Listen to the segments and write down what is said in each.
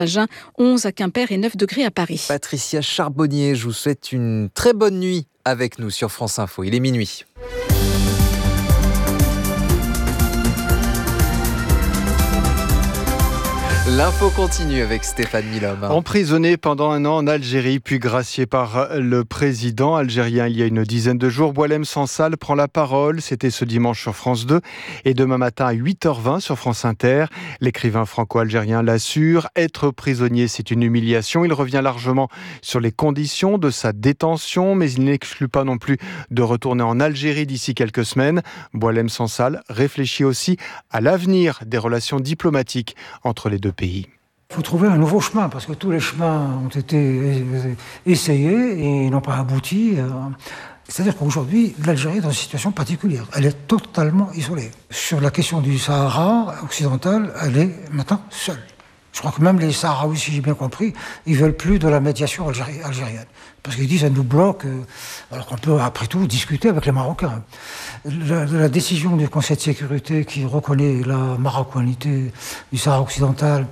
Agen, 11 à Quimper et 9 degrés à Paris. Patricia Charbonnier, je vous souhaite une très bonne nuit avec nous sur France Info. Il est minuit. L'info continue avec Stéphane Milhomme. Emprisonné pendant un an en Algérie, puis gracié par le président algérien il y a une dizaine de jours, Boualem Sansal prend la parole. C'était ce dimanche sur France 2 et demain matin à 8h20 sur France Inter. L'écrivain franco-algérien l'assure, être prisonnier c'est une humiliation. Il revient largement sur les conditions de sa détention, mais il n'exclut pas non plus de retourner en Algérie d'ici quelques semaines. Boualem Sansal réfléchit aussi à l'avenir des relations diplomatiques entre les deux pays. Il faut trouver un nouveau chemin, parce que tous les chemins ont été essayés et n'ont pas abouti. C'est-à-dire qu'aujourd'hui, l'Algérie est dans une situation particulière. Elle est totalement isolée. Sur la question du Sahara occidental, elle est maintenant seule. Je crois que même les Sahraouis, si j'ai bien compris, ils veulent plus de la médiation algérienne. Parce qu'ils disent, ça nous bloque, alors qu'on peut, après tout, discuter avec les Marocains. La décision du Conseil de sécurité qui reconnaît la marocanité du Sahara occidental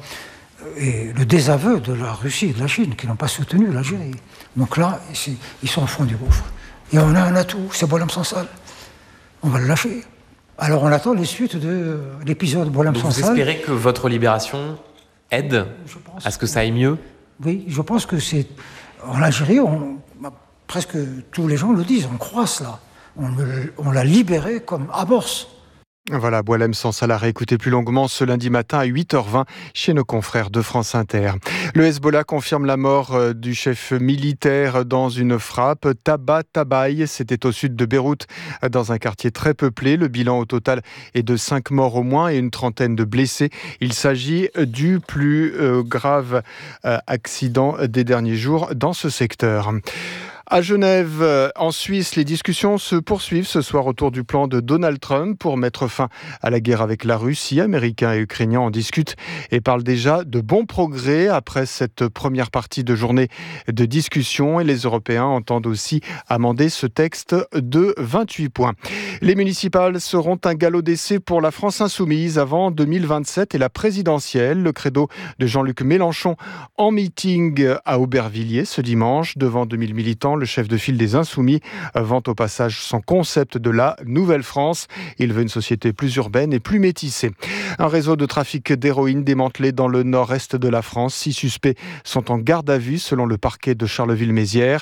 et le désaveu de la Russie et de la Chine, qui n'ont pas soutenu l'Algérie. Donc là, ils sont au fond du gouffre. Et on a un atout, c'est Boualem Sansal. On va le lâcher. Alors on attend les suites de l'épisode Boualem Sansal. Vous espérez que votre libération aide à ce que ça aille mieux ? Oui, je pense que c'est... En Algérie, presque tous les gens le disent, on croit cela. On l'a libéré comme amorce. Voilà, Boualem Sansal a réécouté plus longuement ce lundi matin à 8h20 chez nos confrères de France Inter. Le Hezbollah confirme la mort du chef militaire dans une frappe. Tabaï, c'était au sud de Beyrouth, dans un quartier très peuplé. Le bilan au total est de 5 morts au moins et une trentaine de blessés. Il s'agit du plus grave accident des derniers jours dans ce secteur. À Genève, en Suisse, les discussions se poursuivent ce soir autour du plan de Donald Trump pour mettre fin à la guerre avec la Russie. Américains et Ukrainiens en discutent et parlent déjà de bons progrès après cette première partie de journée de discussion. Et les Européens entendent aussi amender ce texte de 28 points. Les municipales seront un galop d'essai pour la France insoumise avant 2027 et la présidentielle. Le credo de Jean-Luc Mélenchon en meeting à Aubervilliers ce dimanche devant 2000 militants. Le chef de file des Insoumis vante au passage son concept de la Nouvelle-France. Il veut une société plus urbaine et plus métissée. Un réseau de trafic d'héroïne démantelé dans le nord-est de la France. 6 suspects sont en garde à vue selon le parquet de Charleville-Mézières.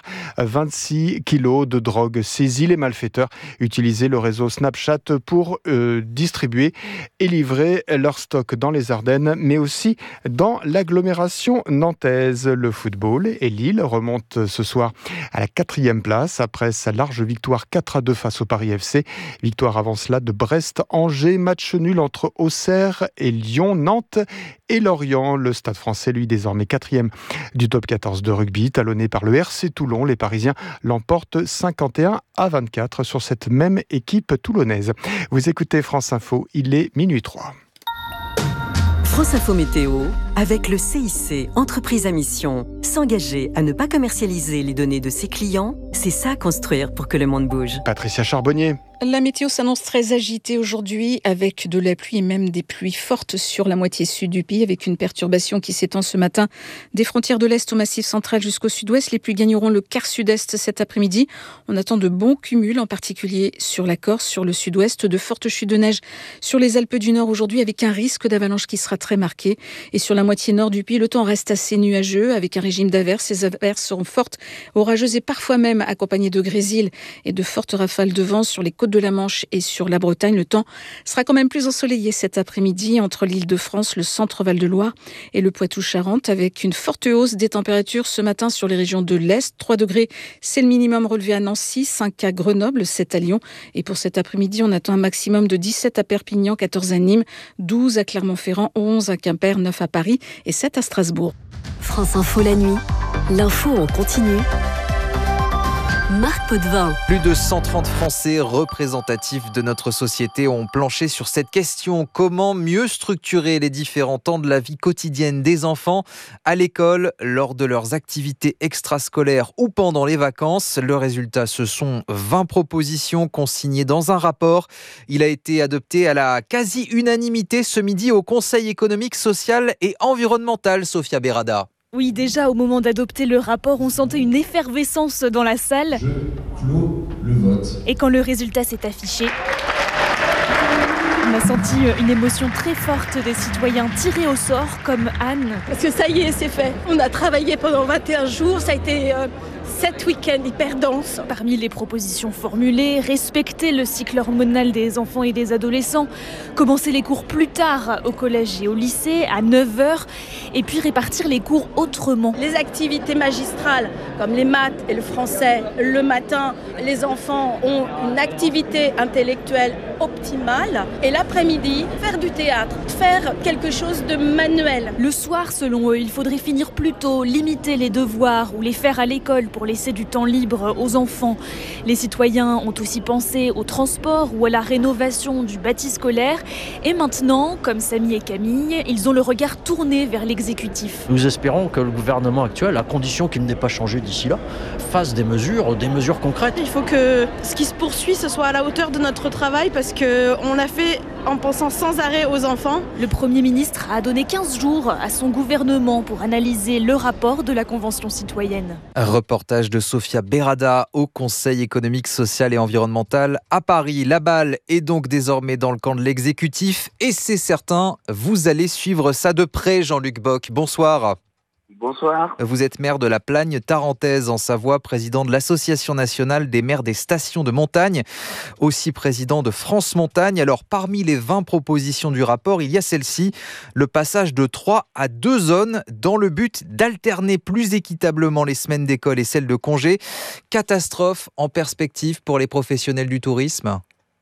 26 kilos de drogue saisis. Les malfaiteurs utilisaient le réseau Snapchat pour distribuer et livrer leur stock dans les Ardennes, mais aussi dans l'agglomération nantaise. Le football et Lille remontent ce soir à la 4e place après sa large victoire 4-2 face au Paris FC. Victoire avant cela de Brest-Angers, match nul entre Auxerre et Lyon, Nantes et Lorient. Le Stade français, lui, désormais 4e du top 14 de rugby, talonné par le RC Toulon. Les Parisiens l'emportent 51-24 sur cette même équipe toulonnaise. Vous écoutez France Info, il est minuit 3. France Info Météo, avec le CIC, entreprise à mission. S'engager à ne pas commercialiser les données de ses clients, c'est ça construire pour que le monde bouge. Patricia Charbonnier. La météo s'annonce très agitée aujourd'hui avec de la pluie et même des pluies fortes sur la moitié sud du pays avec une perturbation qui s'étend ce matin des frontières de l'Est au Massif central jusqu'au sud-ouest. Les pluies gagneront le quart sud-est cet après-midi. On attend de bons cumuls, en particulier sur la Corse, sur le sud-ouest, de fortes chutes de neige sur les Alpes du Nord aujourd'hui avec un risque d'avalanche qui sera très marqué. Et sur la moitié nord du pays, le temps reste assez nuageux avec un régime d'averses. Ces averses seront fortes, orageuses et parfois même accompagnées de grésil et de fortes rafales de vent sur les côtes de la Manche et sur la Bretagne. Le temps sera quand même plus ensoleillé cet après-midi entre l'Île-de-France, le centre Val-de-Loire et le Poitou-Charentes avec une forte hausse des températures ce matin sur les régions de l'Est. 3 degrés, c'est le minimum relevé à Nancy, 5 à Grenoble, 7 à Lyon. Et pour cet après-midi, on attend un maximum de 17 à Perpignan, 14 à Nîmes, 12 à Clermont-Ferrand, 11 à Quimper, 9 à Paris et 7 à Strasbourg. France Info la nuit, l'info en continu. Marc Potvin. Plus de 130 Français représentatifs de notre société ont planché sur cette question. Comment mieux structurer les différents temps de la vie quotidienne des enfants à l'école, lors de leurs activités extrascolaires ou pendant les vacances? Le résultat, ce sont 20 propositions consignées dans un rapport. Il a été adopté à la quasi-unanimité ce midi au Conseil économique, social et environnemental, Sophia Berada. Oui, déjà au moment d'adopter le rapport, on sentait une effervescence dans la salle. Je clôt le vote. Et quand le résultat s'est affiché, on a senti une émotion très forte des citoyens tirés au sort, comme Anne. Parce que ça y est, c'est fait. On a travaillé pendant 21 jours, ça a été 7 week-ends hyper denses. Parmi les propositions formulées, respecter le cycle hormonal des enfants et des adolescents, commencer les cours plus tard au collège et au lycée, à 9h, et puis répartir les cours autrement. Les activités magistrales, comme les maths et le français, le matin, les enfants ont une activité intellectuelle optimale. Et l'après-midi, faire du théâtre, faire quelque chose de manuel. Le soir, selon eux, il faudrait finir plus tôt, limiter les devoirs ou les faire à l'école pour laisser du temps libre aux enfants. Les citoyens ont aussi pensé au transport ou à la rénovation du bâti scolaire. Et maintenant, comme Samy et Camille, ils ont le regard tourné vers l'exécutif. Nous espérons que le gouvernement actuel, à condition qu'il n'ait pas changé d'ici là, fasse des mesures concrètes. Il faut que ce qui se poursuit, ce soit à la hauteur de notre travail parce qu'on a fait en pensant sans arrêt aux enfants. Le Premier ministre a donné 15 jours à son gouvernement pour analyser le rapport de la Convention citoyenne. Un reportage de Sophia Berada au Conseil économique, social et environnemental à Paris. La balle est donc désormais dans le camp de l'exécutif et c'est certain, vous allez suivre ça de près, Jean-Luc Bock. Bonsoir. Bonsoir. Vous êtes maire de la Plagne tarentaise en Savoie, président de l'Association nationale des maires des stations de montagne, aussi président de France Montagne. Alors, parmi les 20 propositions du rapport, il y a celle-ci, le passage de 3 à 2 zones dans le but d'alterner plus équitablement les semaines d'école et celles de congé. Catastrophe en perspective pour les professionnels du tourisme?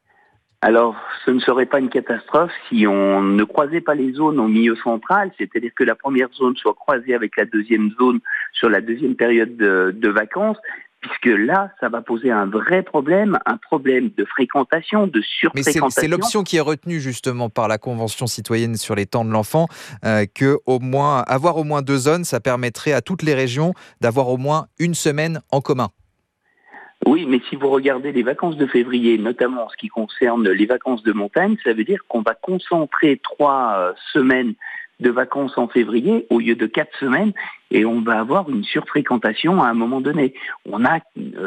Alors, ce ne serait pas une catastrophe si on ne croisait pas les zones au milieu central, c'est-à-dire que la première zone soit croisée avec la deuxième zone sur la deuxième période de vacances, puisque là, ça va poser un vrai problème, un problème de fréquentation, de surfréquentation. Mais c'est l'option qui est retenue justement par la Convention citoyenne sur les temps de l'enfant, avoir au moins 2 zones, ça permettrait à toutes les régions d'avoir au moins une semaine en commun. Oui, mais si vous regardez les vacances de février, notamment en ce qui concerne les vacances de montagne, ça veut dire qu'on va concentrer 3 semaines de vacances en février au lieu de 4 semaines et on va avoir une surfréquentation à un moment donné. On a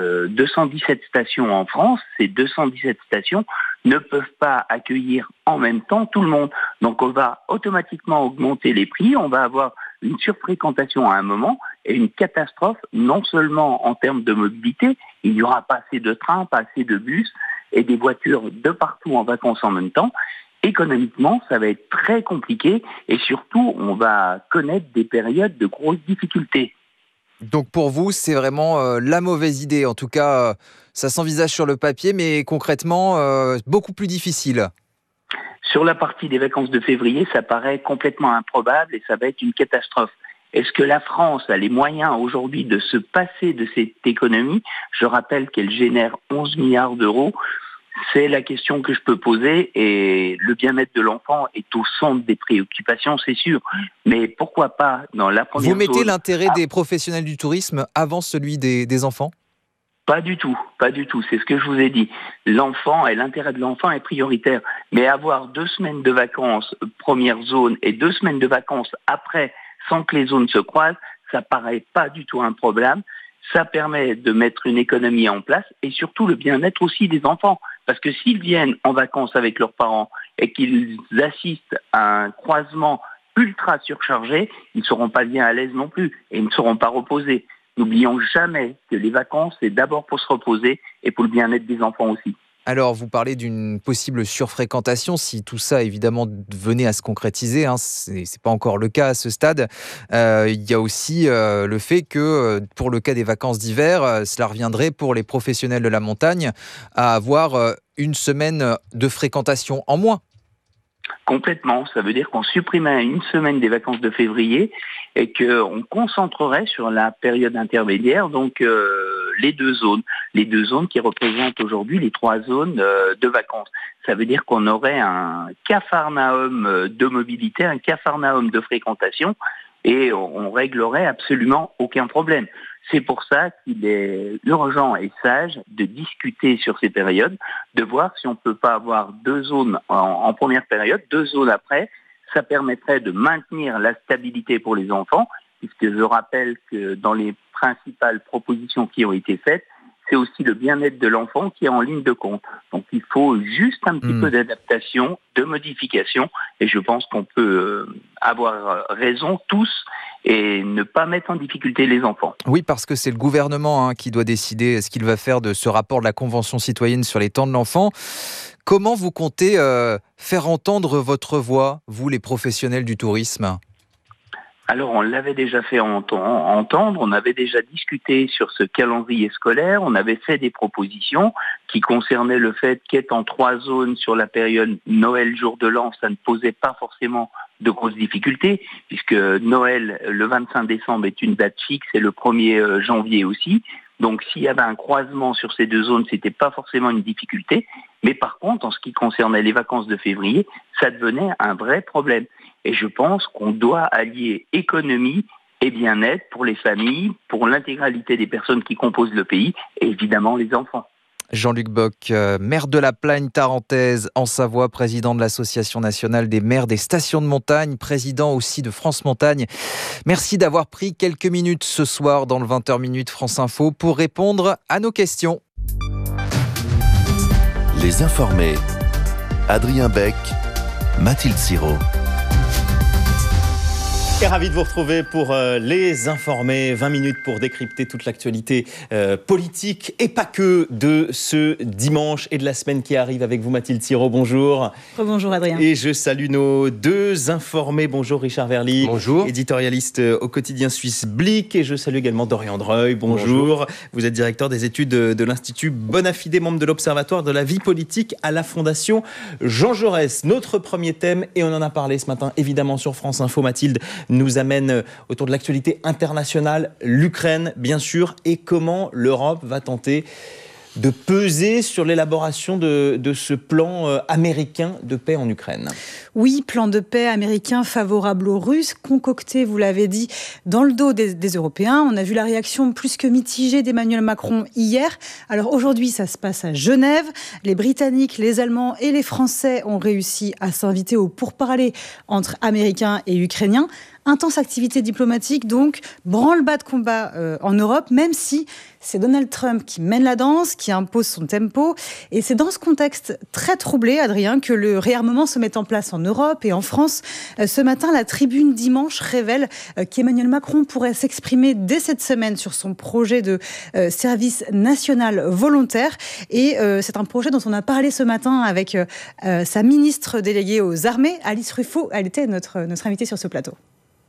217 stations en France, ces 217 stations ne peuvent pas accueillir en même temps tout le monde. Donc on va automatiquement augmenter les prix, on va avoir une surfréquentation à un moment et une catastrophe non seulement en termes de mobilité, il n'y aura pas assez de trains, pas assez de bus et des voitures de partout en vacances en même temps. Économiquement, ça va être très compliqué et surtout, on va connaître des périodes de grosses difficultés. Donc pour vous, c'est vraiment la mauvaise idée. En tout cas, ça s'envisage sur le papier, mais concrètement, beaucoup plus difficile. Sur la partie des vacances de février, ça paraît complètement improbable et ça va être une catastrophe. Est-ce que la France a les moyens aujourd'hui de se passer de cette économie? Je rappelle qu'elle génère 11 milliards d'euros. C'est la question que je peux poser et le bien-être de l'enfant est au centre des préoccupations, c'est sûr. Mais pourquoi pas dans la première zone... Vous mettez l'intérêt des professionnels du tourisme avant celui des enfants? Pas du tout, c'est ce que je vous ai dit. L'enfant et l'intérêt de l'enfant est prioritaire. Mais avoir 2 semaines de vacances première zone et 2 semaines de vacances après sans que les zones se croisent, ça paraît pas du tout un problème. Ça permet de mettre une économie en place et surtout le bien-être aussi des enfants. Parce que s'ils viennent en vacances avec leurs parents et qu'ils assistent à un croisement ultra surchargé, ils ne seront pas bien à l'aise non plus et ils ne seront pas reposés. N'oublions jamais que les vacances, c'est d'abord pour se reposer et pour le bien-être des enfants aussi. Alors, vous parlez d'une possible surfréquentation, si tout ça, évidemment, venait à se concrétiser, hein, c'est pas encore le cas à ce stade. Il y a aussi le fait que, pour le cas des vacances d'hiver, cela reviendrait pour les professionnels de la montagne à avoir une semaine de fréquentation en moins. Complètement, ça veut dire qu'on supprimerait une semaine des vacances de février et qu'on concentrerait sur la période intermédiaire, donc les deux zones qui représentent aujourd'hui les 3 zones de vacances. Ça veut dire qu'on aurait un capharnaüm de mobilité, un capharnaüm de fréquentation, et on réglerait absolument aucun problème. C'est pour ça qu'il est urgent et sage de discuter sur ces périodes, de voir si on ne peut pas avoir 2 zones en première période, 2 zones après. Ça permettrait de maintenir la stabilité pour les enfants, puisque je rappelle que dans les principales propositions qui ont été faites, c'est aussi le bien-être de l'enfant qui est en ligne de compte. Donc il faut juste un petit peu d'adaptation, de modification, et je pense qu'on peut avoir raison tous et ne pas mettre en difficulté les enfants. Oui, parce que c'est le gouvernement qui doit décider ce qu'il va faire de ce rapport de la Convention citoyenne sur les temps de l'enfant. Comment vous comptez faire entendre votre voix, vous les professionnels du tourisme ? Alors, on l'avait déjà fait entendre, on avait déjà discuté sur ce calendrier scolaire, on avait fait des propositions qui concernaient le fait qu'étant 3 zones sur la période Noël, jour de l'an, ça ne posait pas forcément de grosses difficultés, puisque Noël, le 25 décembre, est une date fixe et le 1er janvier aussi. Donc, s'il y avait un croisement sur ces 2 zones, c'était pas forcément une difficulté. Mais par contre, en ce qui concernait les vacances de février, ça devenait un vrai problème. Et je pense qu'on doit allier économie et bien-être pour les familles, pour l'intégralité des personnes qui composent le pays, et évidemment les enfants. Jean-Luc Bock, maire de la Plagne tarentaise en Savoie, président de l'Association nationale des maires des stations de montagne, président aussi de France Montagne. Merci d'avoir pris quelques minutes ce soir dans le 20h Minute France Info pour répondre à nos questions. Les informés. Adrien Beck, Mathilde Sirot. Et ravi de vous retrouver pour les informer. 20 minutes pour décrypter toute l'actualité politique et pas que de ce dimanche et de la semaine qui arrive avec vous, Mathilde Sirot. Bonjour. Bonjour Adrien. Et je salue nos 2 informés. Bonjour Richard Verly. Bonjour. Éditorialiste au quotidien suisse Blick. Et je salue également Dorian Dreuil. Bonjour. Vous êtes directeur des études de l'Institut Bonafide, membre de l'Observatoire de la vie politique à la Fondation Jean Jaurès. Notre premier thème, et on en a parlé ce matin évidemment sur France Info, Mathilde, nous amène autour de l'actualité internationale, l'Ukraine bien sûr, et comment l'Europe va tenter de peser sur l'élaboration de ce plan américain de paix en Ukraine. Oui, plan de paix américain favorable aux Russes, concocté, vous l'avez dit, dans le dos des Européens. On a vu la réaction plus que mitigée d'Emmanuel Macron hier. Alors aujourd'hui, ça se passe à Genève. Les Britanniques, les Allemands et les Français ont réussi à s'inviter au pourparlers entre Américains et Ukrainiens. Intense activité diplomatique, donc branle-bas de combat en Europe, même si c'est Donald Trump qui mène la danse, qui impose son tempo. Et c'est dans ce contexte très troublé, Adrien, que le réarmement se met en place en Europe et en France. Ce matin, la Tribune Dimanche révèle qu'Emmanuel Macron pourrait s'exprimer dès cette semaine sur son projet de service national volontaire. Et c'est un projet dont on a parlé ce matin avec sa ministre déléguée aux armées, Alice Ruffo. Elle était notre invitée sur ce plateau.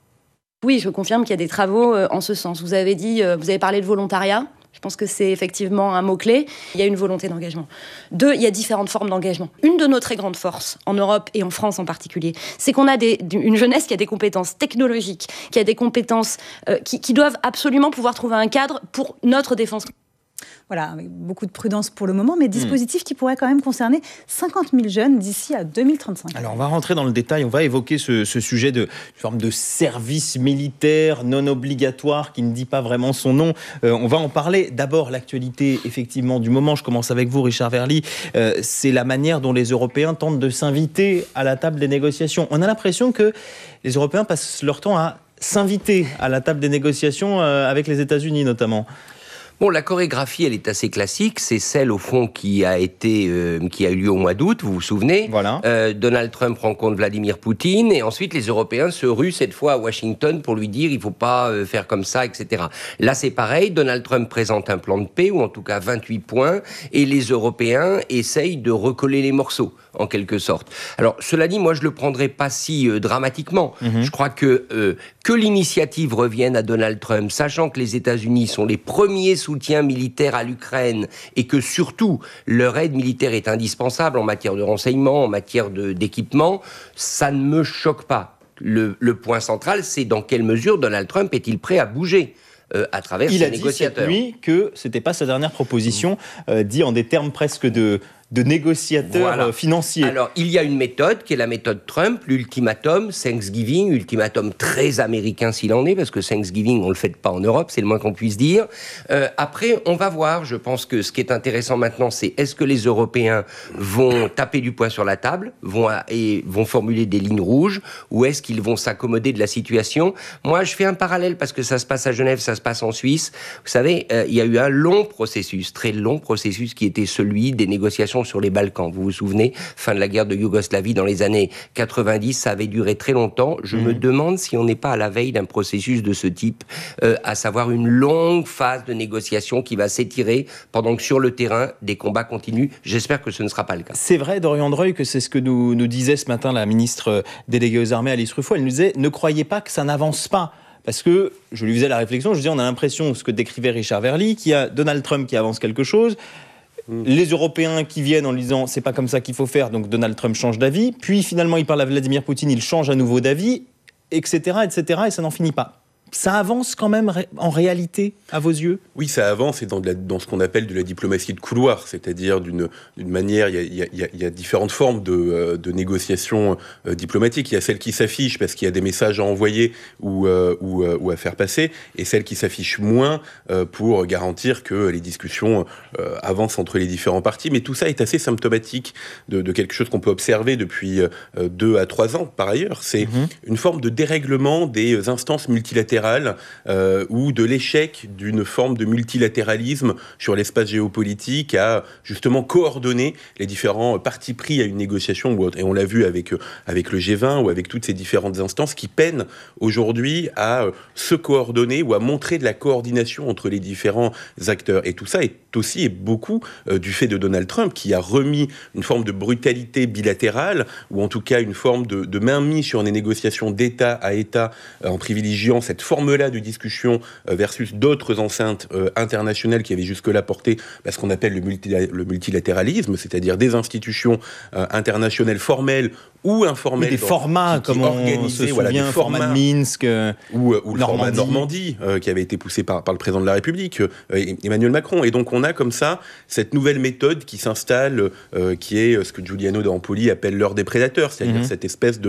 Oui, je confirme qu'il y a des travaux en ce sens. Vous avez parlé de volontariat. Je pense que c'est effectivement un mot-clé. Il y a une volonté d'engagement. 2, il y a différentes formes d'engagement. Une de nos très grandes forces, en Europe et en France en particulier, c'est qu'on a une jeunesse qui a des compétences technologiques, qui a des compétences qui doivent absolument pouvoir trouver un cadre pour notre défense. Voilà, avec beaucoup de prudence pour le moment, mais dispositif qui pourrait quand même concerner 50 000 jeunes d'ici à 2035. Alors on va rentrer dans le détail, on va évoquer ce sujet de forme de service militaire non obligatoire qui ne dit pas vraiment son nom. On va en parler. D'abord, l'actualité effectivement du moment. Je commence avec vous, Richard Verly. C'est la manière dont les Européens tentent de s'inviter à la table des négociations. On a l'impression que les Européens passent leur temps à s'inviter à la table des négociations avec les États-Unis notamment. Bon, la chorégraphie, elle est assez classique. C'est celle, au fond, qui a eu lieu au mois d'août, vous vous souvenez. Voilà. Donald Trump rencontre Vladimir Poutine, et ensuite les Européens se ruent cette fois à Washington pour lui dire il faut pas faire comme ça, etc. Là, c'est pareil. Donald Trump présente un plan de paix, ou en tout cas 28 points, et les Européens essayent de recoller les morceaux, en quelque sorte. Alors, cela dit, moi, je le prendrais pas si dramatiquement. Je crois que l'initiative revienne à Donald Trump, sachant que les États-Unis sont les premiers soutiens militaires à l'Ukraine et que surtout leur aide militaire est indispensable en matière de renseignement, en matière d'équipement, ça ne me choque pas. Le point central, c'est dans quelle mesure Donald Trump est-il prêt à bouger à travers ses négociateurs. Il a dit cette nuit que ce n'était pas sa dernière proposition, dit en des termes presque de négociateurs financiers. Alors, il y a une méthode qui est la méthode Trump, l'ultimatum, Thanksgiving, ultimatum très américain s'il en est, parce que Thanksgiving, on ne le fait pas en Europe, c'est le moins qu'on puisse dire. Après, on va voir. Je pense que ce qui est intéressant maintenant, c'est est-ce que les Européens vont taper du poing sur la table, vont formuler des lignes rouges, ou est-ce qu'ils vont s'accommoder de la situation? Moi, je fais un parallèle, parce que ça se passe à Genève, ça se passe en Suisse. Vous savez, il y a eu un long processus, très long processus, qui était celui des négociations sur les Balkans. Vous vous souvenez, fin de la guerre de Yougoslavie dans les années 90, ça avait duré très longtemps. Je me demande si on n'est pas à la veille d'un processus de ce type, à savoir une longue phase de négociation qui va s'étirer pendant que sur le terrain, des combats continuent. J'espère que ce ne sera pas le cas. C'est vrai, Dorian Dreuil, que c'est ce que nous disait ce matin la ministre déléguée aux armées, Alice Ruffo. Elle nous disait « Ne croyez pas que ça n'avance pas ». Parce que, je lui faisais la réflexion, je disais, on a l'impression, ce que décrivait Richard Verly, qu'il y a Donald Trump qui avance quelque chose, les Européens qui viennent en lui disant c'est pas comme ça qu'il faut faire, donc Donald Trump change d'avis, puis finalement il parle à Vladimir Poutine, il change à nouveau d'avis, etc., et ça n'en finit pas. Ça avance quand même en réalité, à vos yeux? Oui, ça avance, et dans ce qu'on appelle de la diplomatie de couloir, c'est-à-dire d'une manière, il y a différentes formes de négociations diplomatiques. Il y a celle qui s'affiche parce qu'il y a des messages à envoyer ou à faire passer, et celle qui s'affiche moins pour garantir que les discussions avancent entre les différents partis. Mais tout ça est assez symptomatique de quelque chose qu'on peut observer depuis 2 à 3 ans par ailleurs. C'est une forme de dérèglement des instances multilatérales, ou de l'échec d'une forme de multilatéralisme sur l'espace géopolitique à justement coordonner les différents partis pris à une négociation ou autre. Et on l'a vu avec le G20 ou avec toutes ces différentes instances qui peinent aujourd'hui à se coordonner ou à montrer de la coordination entre les différents acteurs. Et tout ça est aussi et beaucoup du fait de Donald Trump, qui a remis une forme de brutalité bilatérale, ou en tout cas une forme de mainmise sur les négociations d'État à État, en privilégiant cette forme-là de discussion versus d'autres enceintes internationales qui avaient jusque-là porté ce qu'on appelle le multilatéralisme, c'est-à-dire des institutions internationales formelles ou informelles. Des formats, comme on se souvient, le format de Minsk, ou le format Normandie, qui avait été poussé par le président de la République, Emmanuel Macron. Et donc on a comme ça cette nouvelle méthode qui s'installe, qui est ce que Giuliano d'Ampoli appelle l'heure des prédateurs, c'est-à-dire cette espèce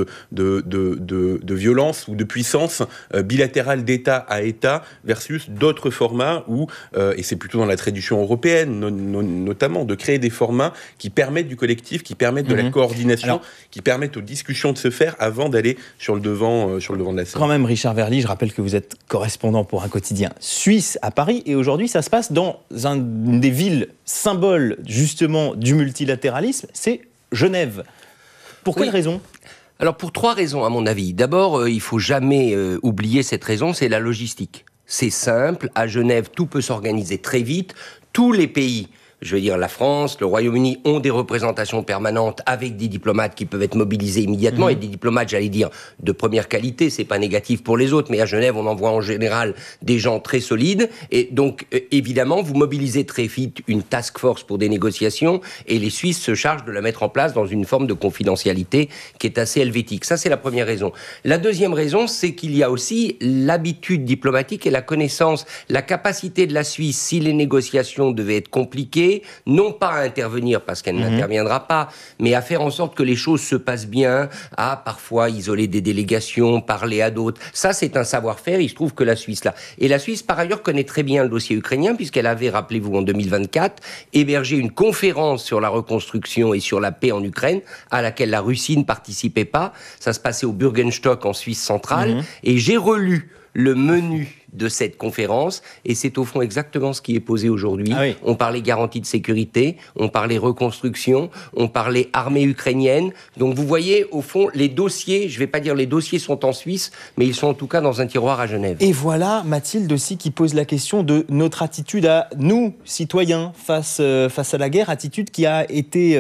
de violence ou de puissance bilatérale d'État à État versus d'autres formats où, et c'est plutôt dans la tradition européenne notamment, de créer des formats qui permettent du collectif, qui permettent de la coordination, qui permettent aux discussions de se faire avant d'aller sur le devant de la scène. Quand même, Richard Verly, je rappelle que vous êtes correspondant pour un quotidien suisse à Paris, et aujourd'hui ça se passe dans une des villes symboles justement du multilatéralisme, c'est Genève. Pour quelle raison ? Alors pour 3 raisons à mon avis. D'abord, il ne faut jamais oublier cette raison, c'est la logistique. C'est simple, à Genève, tout peut s'organiser très vite. Tous les pays, je veux dire la France, le Royaume-Uni, ont des représentations permanentes avec des diplomates qui peuvent être mobilisés immédiatement, et des diplomates, j'allais dire, de première qualité. C'est pas négatif pour les autres, mais à Genève, on envoie en général des gens très solides, et donc évidemment, vous mobilisez très vite une task force pour des négociations, et les Suisses se chargent de la mettre en place dans une forme de confidentialité qui est assez helvétique. Ça, c'est la première raison. La deuxième raison, c'est qu'il y a aussi l'habitude diplomatique et la connaissance, la capacité de la Suisse, si les négociations devaient être compliquées, non pas à intervenir parce qu'elle n'interviendra pas, mais à faire en sorte que les choses se passent bien, à parfois isoler des délégations, parler à d'autres. Ça, c'est un savoir-faire, il se trouve que la Suisse l'a. Et la Suisse, par ailleurs, connaît très bien le dossier ukrainien, puisqu'elle avait, rappelez-vous, en 2024, hébergé une conférence sur la reconstruction et sur la paix en Ukraine, à laquelle la Russie ne participait pas. Ça se passait au Bürgenstock, en Suisse centrale, et j'ai relu le menu de cette conférence, et c'est au fond exactement ce qui est posé aujourd'hui. On parlait garantie de sécurité, on parlait reconstruction, on parlait armée ukrainienne. Donc vous voyez, au fond, les dossiers, je ne vais pas dire les dossiers sont en Suisse, mais ils sont en tout cas dans un tiroir à Genève. Et voilà Mathilde aussi qui pose la question de notre attitude à nous, citoyens, face à la guerre, attitude qui a été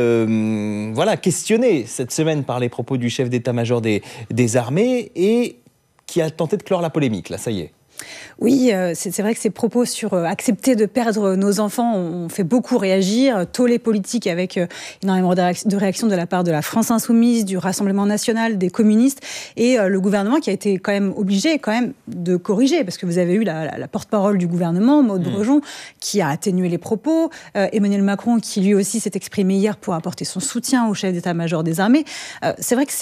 questionnée cette semaine par les propos du chef d'état-major des armées, et qui a tenté de clore la polémique, là, ça y est. Oui, c'est vrai que ces propos sur accepter de perdre nos enfants ont fait beaucoup réagir. Tollé politique avec énormément de réactions de la part de la France Insoumise, du Rassemblement National, des communistes et le gouvernement qui a été quand même obligé de corriger parce que vous avez eu la porte-parole du gouvernement, Maud Brejon, qui a atténué les propos. Emmanuel Macron qui lui aussi s'est exprimé hier pour apporter son soutien au chef d'état-major des armées. C'est vrai que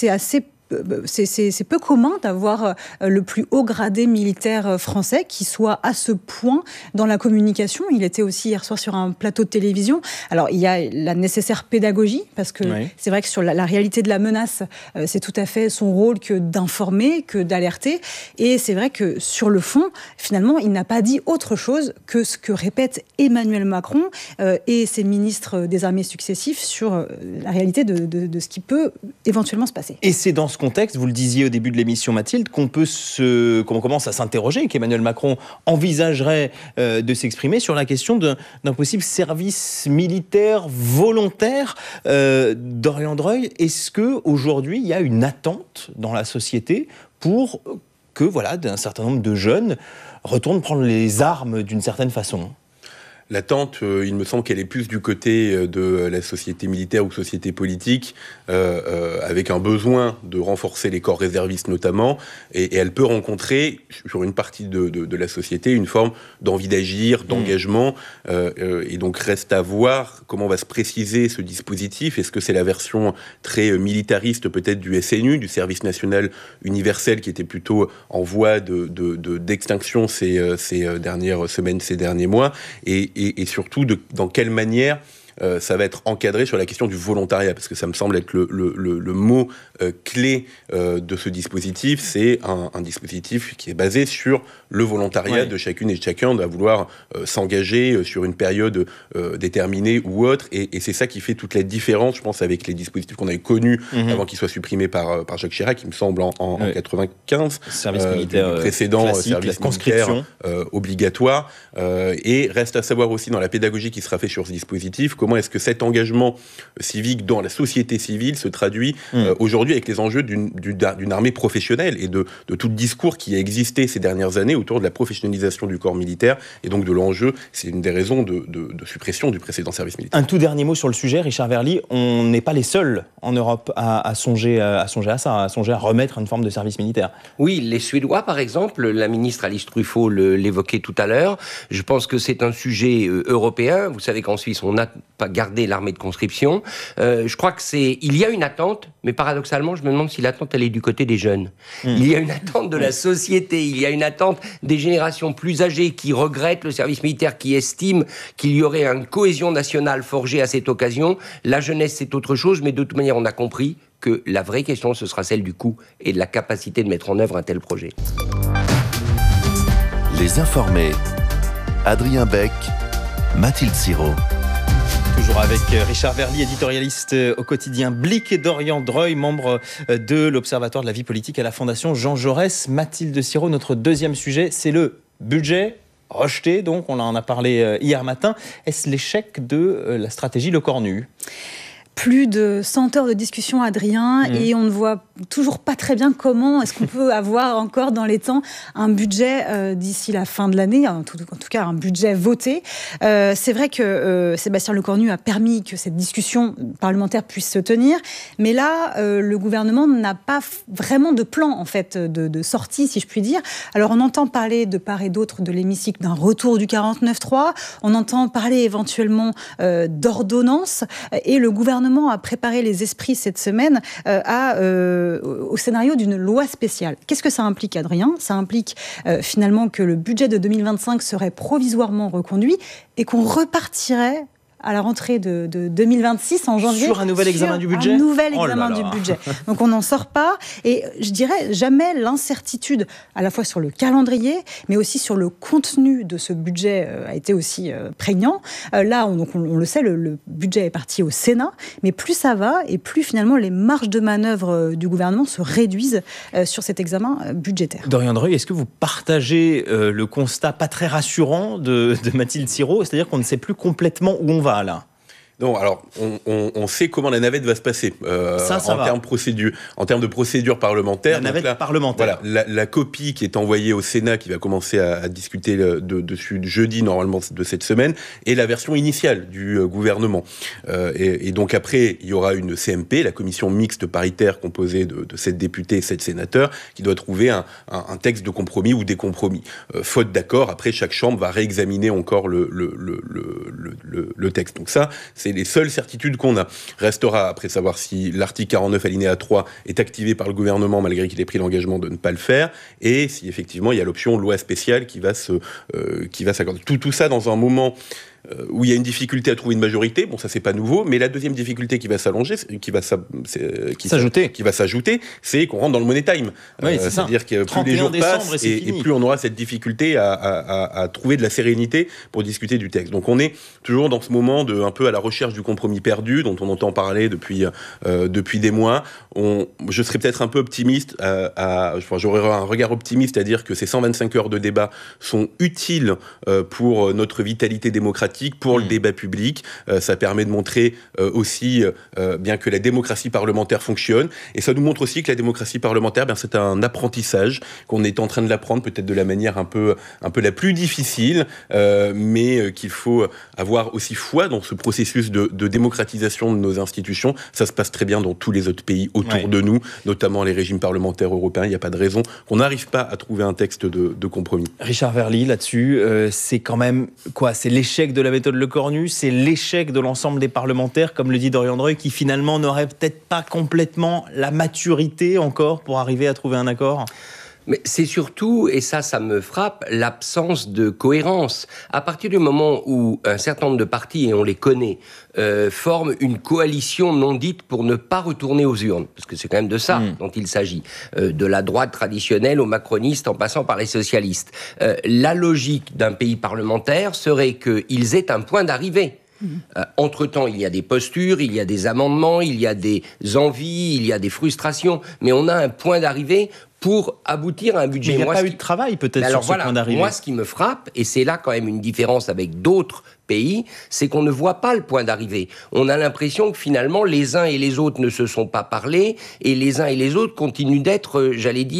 c'est peu commun d'avoir le plus haut gradé militaire français qui soit à ce point dans la communication. Il était aussi hier soir sur un plateau de télévision. Alors, il y a la nécessaire pédagogie, parce que c'est vrai que sur la réalité de la menace, c'est tout à fait son rôle que d'informer, que d'alerter. Et c'est vrai que sur le fond, finalement, il n'a pas dit autre chose que ce que répète Emmanuel Macron et ses ministres des armées successifs sur la réalité de ce qui peut éventuellement se passer. Et c'est dans ce contexte, vous le disiez au début de l'émission Mathilde, qu'on commence à s'interroger, qu'Emmanuel Macron envisagerait de s'exprimer sur la question d'un possible service militaire volontaire. Dorian Dreuil, est-ce qu'aujourd'hui il y a une attente dans la société pour que d'un certain nombre de jeunes retournent prendre les armes d'une certaine façon ? L'attente, il me semble qu'elle est plus du côté de la société militaire ou société politique, avec un besoin de renforcer les corps réservistes notamment, et elle peut rencontrer sur une partie de la société une forme d'envie d'agir, d'engagement, et donc reste à voir comment va se préciser ce dispositif. Est-ce que c'est la version très militariste peut-être du SNU, du service national universel, qui était plutôt en voie d'extinction ces dernières semaines, ces derniers mois, et surtout dans quelle manière ça va être encadré sur la question du volontariat, parce que ça me semble être le mot clé de ce dispositif. C'est un dispositif qui est basé sur le volontariat de chacune et de chacun, de vouloir s'engager sur une période déterminée ou autre, et c'est ça qui fait toute la différence, je pense, avec les dispositifs qu'on avait connus avant qu'ils soient supprimés par Jacques Chirac, il me semble, en 95, service militaire précédent classique, service militaire obligatoire, et reste à savoir aussi dans la pédagogie qui sera faite sur ce dispositif, comment est-ce que cet engagement civique dans la société civile se traduit aujourd'hui avec les enjeux d'une armée professionnelle et de tout le discours qui a existé ces dernières années autour de la professionnalisation du corps militaire, et donc de l'enjeu, c'est une des raisons de suppression du précédent service militaire. Un tout dernier mot sur le sujet, Richard Verly, on n'est pas les seuls en Europe à songer à ça, à songer à remettre une forme de service militaire. Oui, les Suédois par exemple, la ministre Alice Truffaut l'évoquait tout à l'heure, je pense que c'est un sujet européen. Vous savez qu'en Suisse on n'a pas gardé l'armée de conscription. Je crois il y a une attente, mais paradoxalement je me demande si l'attente elle est du côté des jeunes. Il y a une attente de la société, il y a une attente des générations plus âgées qui regrettent le service militaire, qui estiment qu'il y aurait une cohésion nationale forgée à cette occasion. La jeunesse c'est autre chose, mais de toute manière on a compris que la vraie question ce sera celle du coût et de la capacité de mettre en œuvre un tel projet. Les informés. Adrien Beck, Mathilde Sirot. Toujours avec Richard Verly, éditorialiste au quotidien Blick, et Dorian Dreuil, membre de l'Observatoire de la vie politique à la Fondation Jean Jaurès. Mathilde Sirot, notre deuxième sujet, c'est le budget rejeté, donc on en a parlé hier matin. Est-ce l'échec de la stratégie Lecornu ? Plus de 100 heures de discussion, Adrien, et on ne voit toujours pas très bien comment est-ce qu'on peut avoir encore dans les temps un budget d'ici la fin de l'année, en tout cas un budget voté. C'est vrai que Sébastien Lecornu a permis que cette discussion parlementaire puisse se tenir, mais là, le gouvernement n'a pas vraiment de plan en fait de sortie, si je puis dire. Alors on entend parler de part et d'autre de l'hémicycle d'un retour du 49.3, on entend parler éventuellement d'ordonnance, et le gouvernement a préparé les esprits cette semaine au scénario d'une loi spéciale. Qu'est-ce que ça implique, Adrien ? Ça implique finalement que le budget de 2025 serait provisoirement reconduit et qu'on repartirait à la rentrée de 2026, en janvier. Sur un nouvel examen du budget ? Un nouvel examen du budget. Donc on n'en sort pas. Et je dirais jamais l'incertitude, à la fois sur le calendrier, mais aussi sur le contenu de ce budget a été aussi prégnant. Là, on le sait, le budget est parti au Sénat, mais plus ça va, et plus finalement les marges de manœuvre du gouvernement se réduisent sur cet examen budgétaire. Dorian Dreuil, est-ce que vous partagez le constat pas très rassurant de Mathilde Sirot, c'est-à-dire qu'on ne sait plus complètement où on va là ? Non, alors on sait comment la navette va se passer en termes de procédure parlementaire. La navette parlementaire. Voilà, la copie qui est envoyée au Sénat, qui va commencer à discuter dessus jeudi normalement de cette semaine, est la version initiale du gouvernement. Et donc après, il y aura une CMP, la commission mixte paritaire composée de 7 députés et 7 sénateurs, qui doit trouver un texte de compromis ou des compromis. Faute d'accord, après chaque chambre va réexaminer encore le texte. Donc ça, c'est les seules certitudes qu'on a. Restera après savoir si l'article 49 alinéa 3 est activé par le gouvernement malgré qu'il ait pris l'engagement de ne pas le faire, et si effectivement il y a l'option loi spéciale qui va s'accorder. Tout ça dans un moment où il y a une difficulté à trouver une majorité. Bon, ça c'est pas nouveau, mais la deuxième difficulté qui va s'ajouter, c'est qu'on rentre dans le money time. C'est-à-dire que plus les jours passent et plus on aura cette difficulté à trouver de la sérénité pour discuter du texte. Donc on est toujours dans ce moment un peu à la recherche du compromis perdu dont on entend parler depuis des mois. Je serais peut-être un peu optimiste, j'aurais un regard optimiste à dire que ces 125 heures de débat sont utiles pour notre vitalité démocratique, pour le débat public. Ça permet de montrer aussi bien que la démocratie parlementaire fonctionne. Et ça nous montre aussi que la démocratie parlementaire, c'est un apprentissage, qu'on est en train de l'apprendre peut-être de la manière un peu la plus difficile, mais qu'il faut avoir aussi foi dans ce processus de démocratisation de nos institutions. Ça se passe très bien dans tous les autres pays autour de nous, notamment les régimes parlementaires européens. Il n'y a pas de raison qu'on n'arrive pas à trouver un texte de compromis. Richard Verly, là-dessus, c'est quand même quoi ? C'est l'échec de la méthode Lecornu, c'est l'échec de l'ensemble des parlementaires, comme le dit Dorian Dreux, qui finalement n'auraient peut-être pas complètement la maturité encore pour arriver à trouver un accord. Mais c'est surtout, et ça me frappe, l'absence de cohérence. À partir du moment où un certain nombre de partis, et on les connaît, forment une coalition non dite pour ne pas retourner aux urnes, parce que c'est quand même de ça dont il s'agit, de la droite traditionnelle aux macronistes en passant par les socialistes. La logique d'un pays parlementaire serait qu'ils aient un point d'arrivée. Entre-temps, il y a des postures, il y a des amendements, il y a des envies, il y a des frustrations, mais on a un point d'arrivée pour aboutir à un budget. Mais il n'y a pas eu de travail peut-être sur ce point d'arrivée. Moi, ce qui me frappe, et c'est là quand même une différence avec d'autres pays, c'est qu'on ne voit pas le point d'arrivée. On a l'impression que finalement, les uns et les autres ne se sont pas parlé, et les uns et les autres continuent d'être,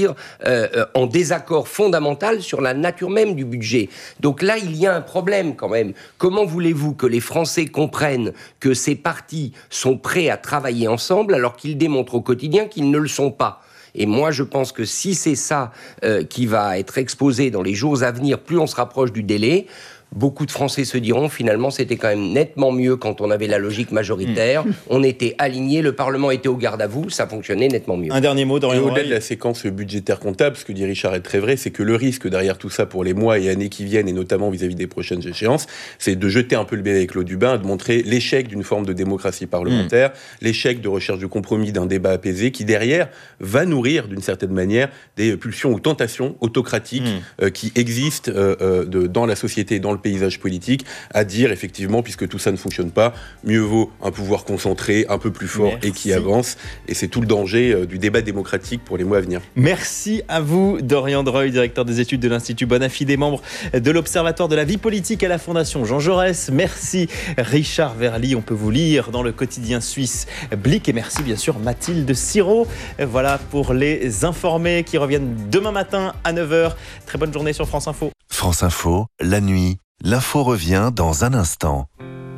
en désaccord fondamental sur la nature même du budget. Donc là, il y a un problème quand même. Comment voulez-vous que les Français comprennent que ces partis sont prêts à travailler ensemble alors qu'ils démontrent au quotidien qu'ils ne le sont pas ? Et moi, je pense que si c'est ça qui va être exposé dans les jours à venir, plus on se rapproche du délai, beaucoup de Français se diront finalement c'était quand même nettement mieux quand on avait la logique majoritaire, on était alignés, le Parlement était au garde à vous, ça fonctionnait nettement mieux. Un dernier mot, Dorian Dreux. Au-delà de la séquence budgétaire comptable, ce que dit Richard est très vrai, c'est que le risque derrière tout ça pour les mois et années qui viennent, et notamment vis-à-vis des prochaines échéances, c'est de jeter un peu le bébé avec l'eau du bain, de montrer l'échec d'une forme de démocratie parlementaire, l'échec de recherche de compromis d'un débat apaisé, qui derrière va nourrir d'une certaine manière des pulsions ou tentations autocratiques qui existent dans la société et dans le paysage politique, à dire effectivement, puisque tout ça ne fonctionne pas, mieux vaut un pouvoir concentré, un peu plus fort et qui avance. Et c'est tout le danger du débat démocratique pour les mois à venir. Merci à vous, Dorian Dreux, directeur des études de l'Institut Bonafide, membre de l'Observatoire de la vie politique à la Fondation Jean Jaurès. Merci Richard Verly, on peut vous lire dans le quotidien suisse Blick. Et merci bien sûr Mathilde Siro. Voilà pour les informés qui reviennent demain matin à 9h. Très bonne journée sur France Info. France Info, la nuit. L'info revient dans un instant.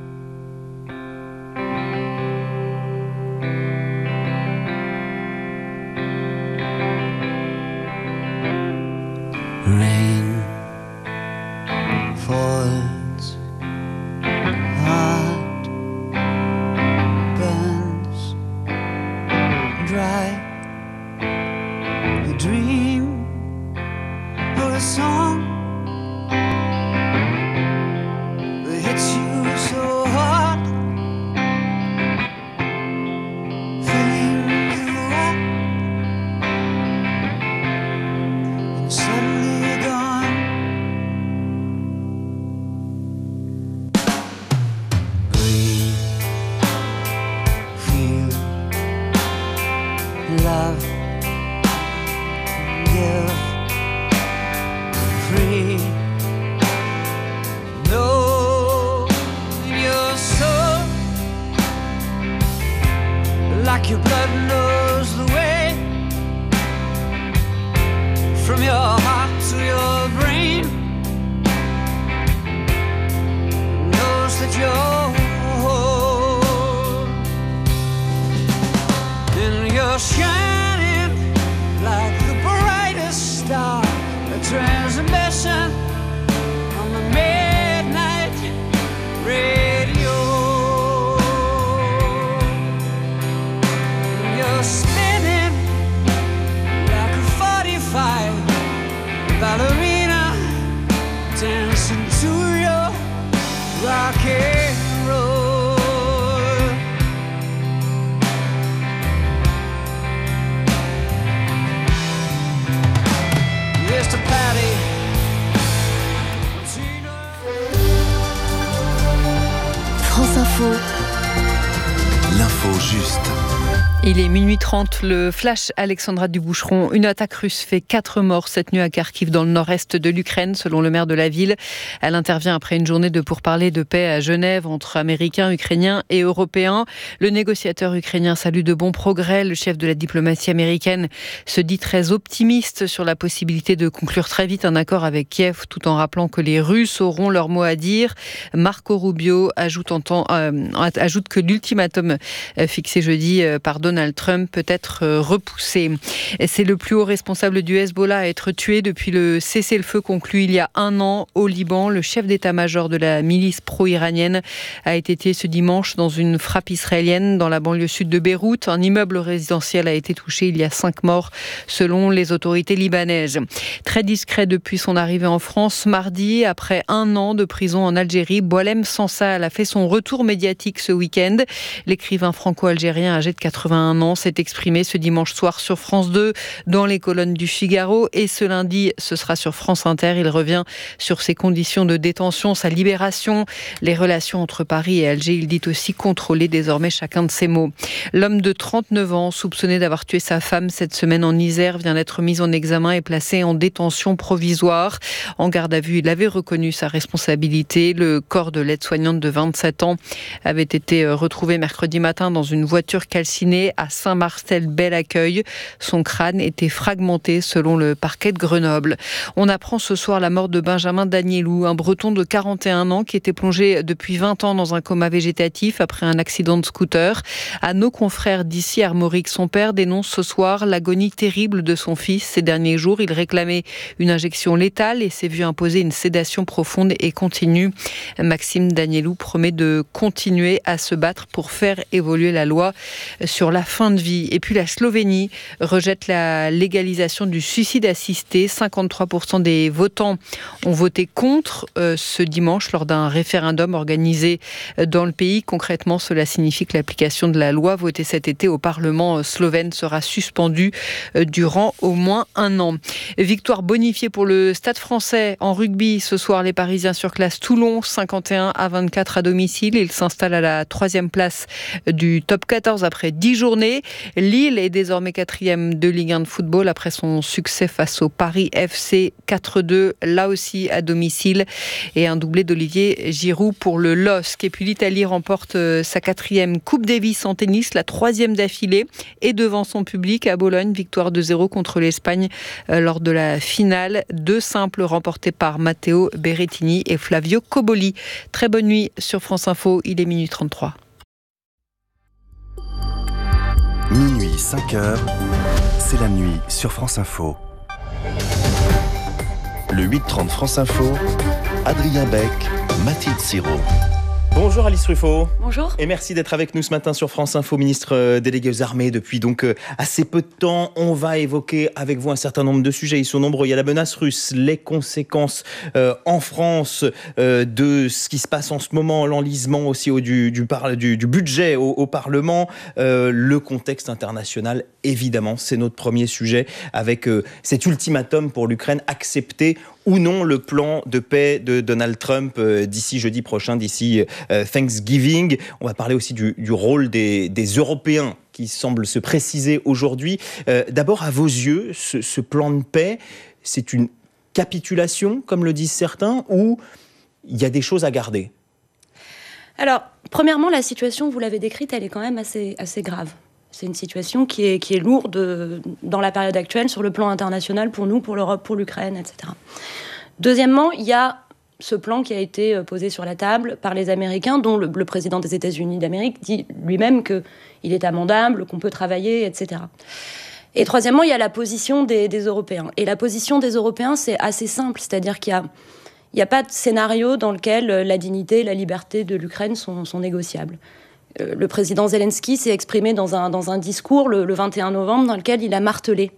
Rain falls, heart burns dry. A dream or a song hits you so listen to your rock and roll. Mr. Patty. France Info. L'info juste. Il est minuit 30, le flash Alexandra Duboucheron. Une attaque russe fait 4 morts cette nuit à Kharkiv, dans le nord-est de l'Ukraine, selon le maire de la ville. Elle intervient après une journée de pourparlers de paix à Genève entre Américains, Ukrainiens et Européens. Le négociateur ukrainien salue de bons progrès. Le chef de la diplomatie américaine se dit très optimiste sur la possibilité de conclure très vite un accord avec Kiev, tout en rappelant que les Russes auront leur mot à dire. Marco Rubio ajoute que l'ultimatum fixé jeudi par Donald Trump peut être repoussé. C'est le plus haut responsable du Hezbollah à être tué depuis le cessez-le-feu conclu il y a 1 an au Liban. Le chef d'état-major de la milice pro-iranienne a été tué ce dimanche dans une frappe israélienne dans la banlieue sud de Beyrouth. Un immeuble résidentiel a été touché. Il y a 5 morts selon les autorités libanaises. Très discret depuis son arrivée en France mardi, après 1 an de prison en Algérie, Boualem Sansal a fait son retour médiatique ce week-end. L'écrivain franco-algérien âgé de 81 ans s'est exprimé ce dimanche soir sur France 2 dans les colonnes du Figaro, et ce lundi ce sera sur France Inter. Il revient sur ses conditions de détention, sa libération, les relations entre Paris et Alger. Il dit aussi contrôler désormais chacun de ses mots. L'homme de 39 ans soupçonné d'avoir tué sa femme cette semaine en Isère vient d'être mis en examen et placé en détention provisoire. En garde à vue, il avait reconnu sa responsabilité. Le corps de l'aide-soignante de 27 ans avait été retrouvé mercredi matin dans une voiture calcinée à Saint-Marcel-Bel-Accueil. Son crâne était fragmenté selon le parquet de Grenoble. On apprend ce soir la mort de Benjamin Danielou, un breton de 41 ans qui était plongé depuis 20 ans dans un coma végétatif après un accident de scooter. À nos confrères d'ici, Armorique, son père dénonce ce soir l'agonie terrible de son fils. Ces derniers jours, il réclamait une injection létale et s'est vu imposer une sédation profonde et continue. Maxime Danielou promet de continuer à se battre pour faire évoluer la loi sur la fin de vie. Et puis la Slovénie rejette la légalisation du suicide assisté. 53% des votants ont voté contre ce dimanche lors d'un référendum organisé dans le pays. Concrètement, cela signifie que l'application de la loi votée cet été au Parlement slovène sera suspendue durant au moins 1 an. Victoire bonifiée pour le Stade français en rugby. Ce soir, les Parisiens surclassent Toulon 51-24 à domicile. Ils s'installent à la 3e place du top 14 après 10 journées. Lille est désormais 4e de Ligue 1 de football après son succès face au Paris FC 4-2, là aussi à domicile, et un doublé d'Olivier Giroud pour le LOSC. Et puis l'Italie remporte sa 4e Coupe Davis en tennis, la 3e d'affilée, et devant son public à Bologne, victoire 2-0 contre l'Espagne lors de la finale. 2 simples remportés par Matteo Berrettini et Flavio Cobolli. Très bonne nuit sur France Info, il est minuit 33. Minuit 5h, c'est la nuit sur France Info. Le 8h30 France Info, Adrien Beck, Mathilde Sirot. Bonjour Alice Ruffo. Bonjour. Et merci d'être avec nous ce matin sur France Info, ministre délégué aux armées depuis donc assez peu de temps. On va évoquer avec vous un certain nombre de sujets. Ils sont nombreux. Il y a la menace russe, les conséquences en France de ce qui se passe en ce moment, l'enlisement aussi du budget au Parlement, le contexte international, évidemment. C'est notre premier sujet avec cet ultimatum pour l'Ukraine, accepté ou non le plan de paix de Donald Trump d'ici jeudi prochain, d'ici Thanksgiving. On va parler aussi du rôle des Européens qui semble se préciser aujourd'hui. D'abord, à vos yeux, ce plan de paix, c'est une capitulation, comme le disent certains, ou il y a des choses à garder? Alors, premièrement, la situation, vous l'avez décrite, elle est quand même assez grave. C'est une situation qui est lourde dans la période actuelle sur le plan international pour nous, pour l'Europe, pour l'Ukraine, etc. Deuxièmement, il y a ce plan qui a été posé sur la table par les Américains, dont le président des États-Unis d'Amérique dit lui-même qu'il est amendable, qu'on peut travailler, etc. Et troisièmement, il y a la position des Européens. Et la position des Européens, c'est assez simple, c'est-à-dire qu'il n'y a pas de scénario dans lequel la dignité et la liberté de l'Ukraine sont négociables. Le président Zelensky s'est exprimé dans un discours le 21 novembre dans lequel il a martelé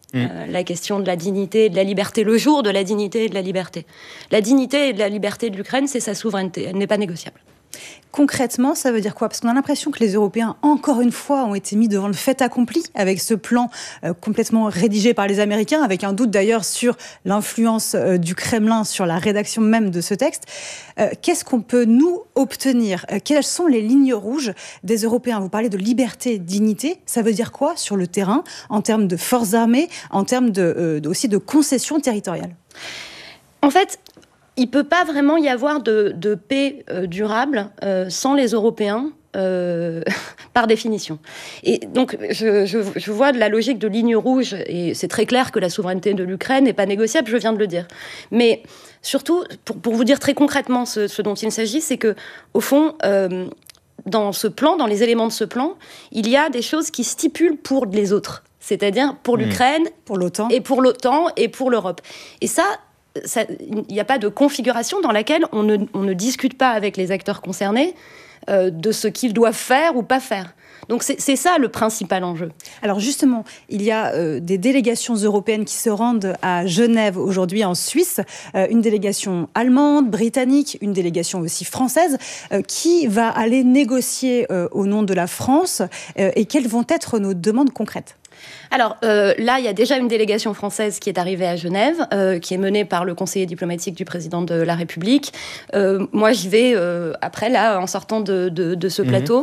La question de la dignité et de la liberté, le jour de la dignité et de la liberté. La dignité et de la liberté de l'Ukraine, c'est sa souveraineté, elle n'est pas négociable. Concrètement, ça veut dire quoi? Parce qu'on a l'impression que les Européens, encore une fois, ont été mis devant le fait accompli avec ce plan complètement rédigé par les Américains, avec un doute d'ailleurs sur l'influence du Kremlin sur la rédaction même de ce texte. Qu'est-ce qu'on peut, nous, obtenir? Quelles sont les lignes rouges des Européens? Vous parlez de liberté, dignité. Ça veut dire quoi sur le terrain, en termes de forces armées, en termes aussi de concessions territoriales? En fait, il ne peut pas vraiment y avoir de paix durable sans les Européens, par définition. Et donc, je vois de la logique de ligne rouge, et c'est très clair que la souveraineté de l'Ukraine n'est pas négociable, je viens de le dire. Mais surtout, pour vous dire très concrètement ce dont il s'agit, c'est que, au fond, dans ce plan, dans les éléments de ce plan, il y a des choses qui stipulent pour les autres. C'est-à-dire pour l'Ukraine, pour l'OTAN et pour l'Europe. Et ça, il n'y a pas de configuration dans laquelle on ne discute pas avec les acteurs concernés de ce qu'ils doivent faire ou pas faire. Donc c'est ça le principal enjeu. Alors justement, il y a des délégations européennes qui se rendent à Genève aujourd'hui en Suisse, une délégation allemande, britannique, une délégation aussi française, qui va aller négocier au nom de la France, et quelles vont être nos demandes concrètes? Alors là, il y a déjà une délégation française qui est arrivée à Genève, qui est menée par le conseiller diplomatique du président de la République. Moi, j'y vais après, là, en sortant de ce plateau.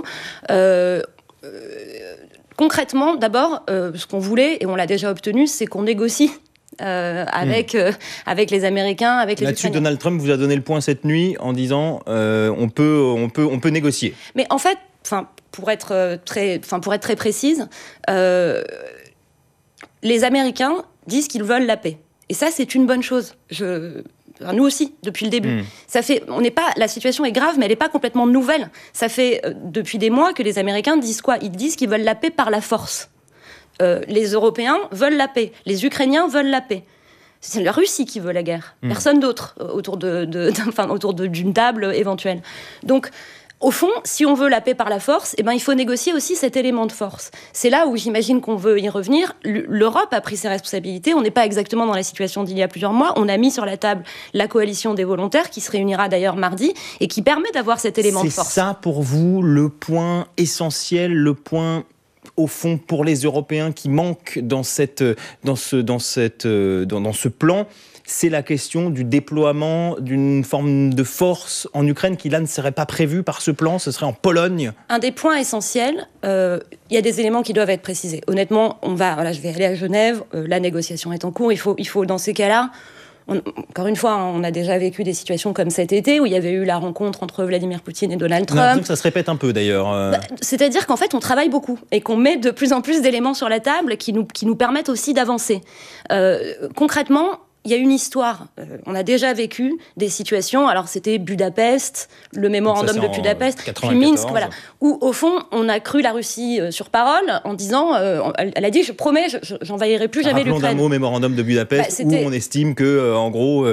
Concrètement, d'abord, ce qu'on voulait, et on l'a déjà obtenu, c'est qu'on négocie avec les Américains, avec les Là-dessus, Ukrainiens. Donald Trump vous a donné le point cette nuit en disant on peut négocier. Mais en fait, pour être très précise, les Américains disent qu'ils veulent la paix. Et ça, c'est une bonne chose. Nous aussi, depuis le début. La situation est grave, mais elle n'est pas complètement nouvelle. Ça fait depuis des mois que les Américains disent quoi? Ils disent qu'ils veulent la paix par la force. Les Européens veulent la paix. Les Ukrainiens veulent la paix. C'est la Russie qui veut la guerre. Personne d'autre autour d'une table éventuelle. Donc, au fond, si on veut la paix par la force, il faut négocier aussi cet élément de force. C'est là où j'imagine qu'on veut y revenir. L'Europe a pris ses responsabilités. On n'est pas exactement dans la situation d'il y a plusieurs mois. On a mis sur la table la coalition des volontaires, qui se réunira d'ailleurs mardi, et qui permet d'avoir cet élément de force. C'est ça pour vous le point essentiel, le point au fond pour les Européens qui manque dans ce plan? C'est la question du déploiement d'une forme de force en Ukraine qui, là, ne serait pas prévue par ce plan. Ce serait en Pologne. Un des points essentiels, il y a des éléments qui doivent être précisés. Honnêtement, je vais aller à Genève, la négociation est en cours. Il faut dans ces cas-là, encore une fois, on a déjà vécu des situations comme cet été où il y avait eu la rencontre entre Vladimir Poutine et Donald Trump. Ça se répète un peu d'ailleurs. C'est-à-dire qu'en fait, on travaille beaucoup et qu'on met de plus en plus d'éléments sur la table qui nous permettent aussi d'avancer. Concrètement, il y a une histoire. On a déjà vécu des situations. Alors, c'était Budapest, le mémorandum de Budapest, puis Minsk, voilà, où, au fond, on a cru la Russie sur parole en disant, elle a dit, je promets, j'envahirai plus jamais l'Ukraine. Rappelons d'un mot mémorandum de Budapest, où on estime que, en gros,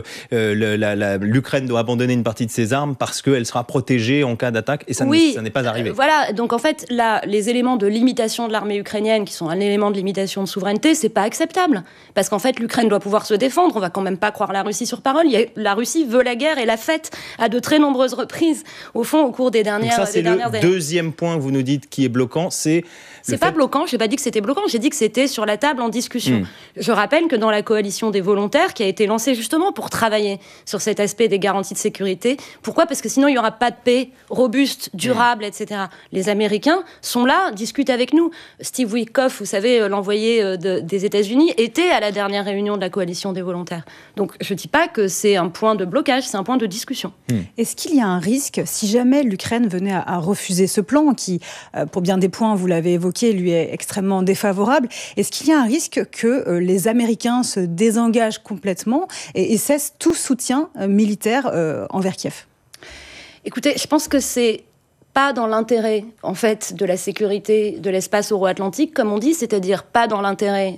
l'Ukraine doit abandonner une partie de ses armes parce qu'elle sera protégée en cas d'attaque, et ça n'est pas arrivé. Voilà, donc en fait, là, les éléments de limitation de l'armée ukrainienne, qui sont un élément de limitation de souveraineté, c'est pas acceptable. Parce qu'en fait, l'Ukraine doit pouvoir se défendre. On va quand même pas croire la Russie sur parole. La Russie veut la guerre et l'a faite à de très nombreuses reprises, au fond, au cours des dernières années. Donc ça, c'est le deuxième point que vous nous dites qui est bloquant, c'est pas bloquant, j'ai pas dit que c'était bloquant, j'ai dit que c'était sur la table en discussion. Je rappelle que dans la coalition des volontaires, qui a été lancée justement pour travailler sur cet aspect des garanties de sécurité, pourquoi? Parce que sinon il y aura pas de paix robuste, durable, etc. Les Américains sont là, discutent avec nous. Steve Witkoff, vous savez, l'envoyé des États-Unis, était à la dernière réunion de la coalition des volontaires. Donc je dis pas que c'est un point de blocage, c'est un point de discussion. Est-ce qu'il y a un risque, si jamais l'Ukraine venait à refuser ce plan, qui, pour bien des points, vous l'avez évoqué, lui est extrêmement défavorable, est-ce qu'il y a un risque que les Américains se désengagent complètement et cessent tout soutien militaire envers Kiev? Écoutez, je pense que c'est pas dans l'intérêt, en fait, de la sécurité de l'espace euro-atlantique, comme on dit, c'est-à-dire pas dans l'intérêt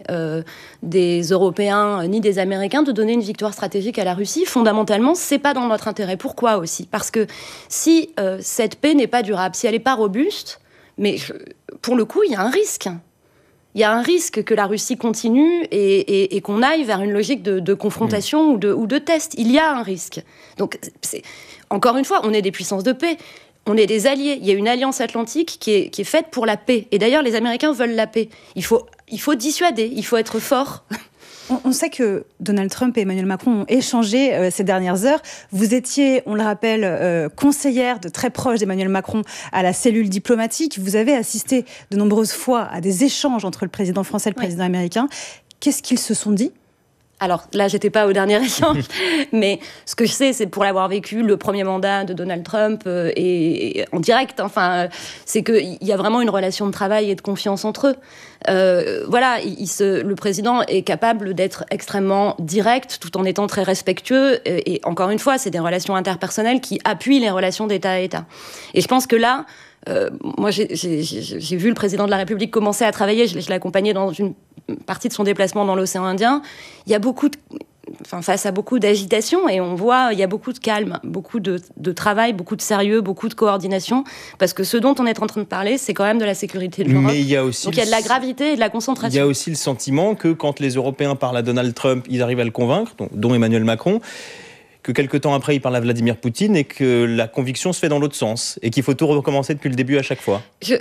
des Européens ni des Américains de donner une victoire stratégique à la Russie. Fondamentalement, c'est pas dans notre intérêt. Pourquoi aussi? Parce que si cette paix n'est pas durable, si elle n'est pas robuste, mais pour le coup, il y a un risque. Il y a un risque que la Russie continue et qu'on aille vers une logique de confrontation ou de test. Il y a un risque. Donc, encore une fois, on est des puissances de paix. On est des alliés. Il y a une alliance atlantique qui est faite pour la paix. Et d'ailleurs, les Américains veulent la paix. Il faut dissuader, il faut être fort. On sait que Donald Trump et Emmanuel Macron ont échangé ces dernières heures. Vous étiez, on le rappelle, conseillère de très proche d'Emmanuel Macron à la cellule diplomatique. Vous avez assisté de nombreuses fois à des échanges entre le président français et le président américain. Qu'est-ce qu'ils se sont dit ? Alors là, j'étais pas au dernier échange, mais ce que je sais, c'est pour l'avoir vécu, le premier mandat de Donald Trump et en direct, c'est qu'il y a vraiment une relation de travail et de confiance entre eux. Le président est capable d'être extrêmement direct tout en étant très respectueux. Et encore une fois, c'est des relations interpersonnelles qui appuient les relations d'État à État. Et je pense que là, moi, j'ai vu le président de la République commencer à travailler. Je l'ai accompagné dans une partie de son déplacement dans l'océan Indien. Il y a face à beaucoup d'agitation, et on voit, il y a beaucoup de calme, beaucoup de travail, beaucoup de sérieux, beaucoup de coordination, parce que ce dont on est en train de parler, c'est quand même de la sécurité de l'Europe. Mais il y a aussi donc il y a de la gravité et de la concentration. Il y a aussi le sentiment que quand les Européens parlent à Donald Trump, ils arrivent à le convaincre, dont Emmanuel Macron, que quelques temps après, il parle à Vladimir Poutine et que la conviction se fait dans l'autre sens et qu'il faut tout recommencer depuis le début à chaque fois.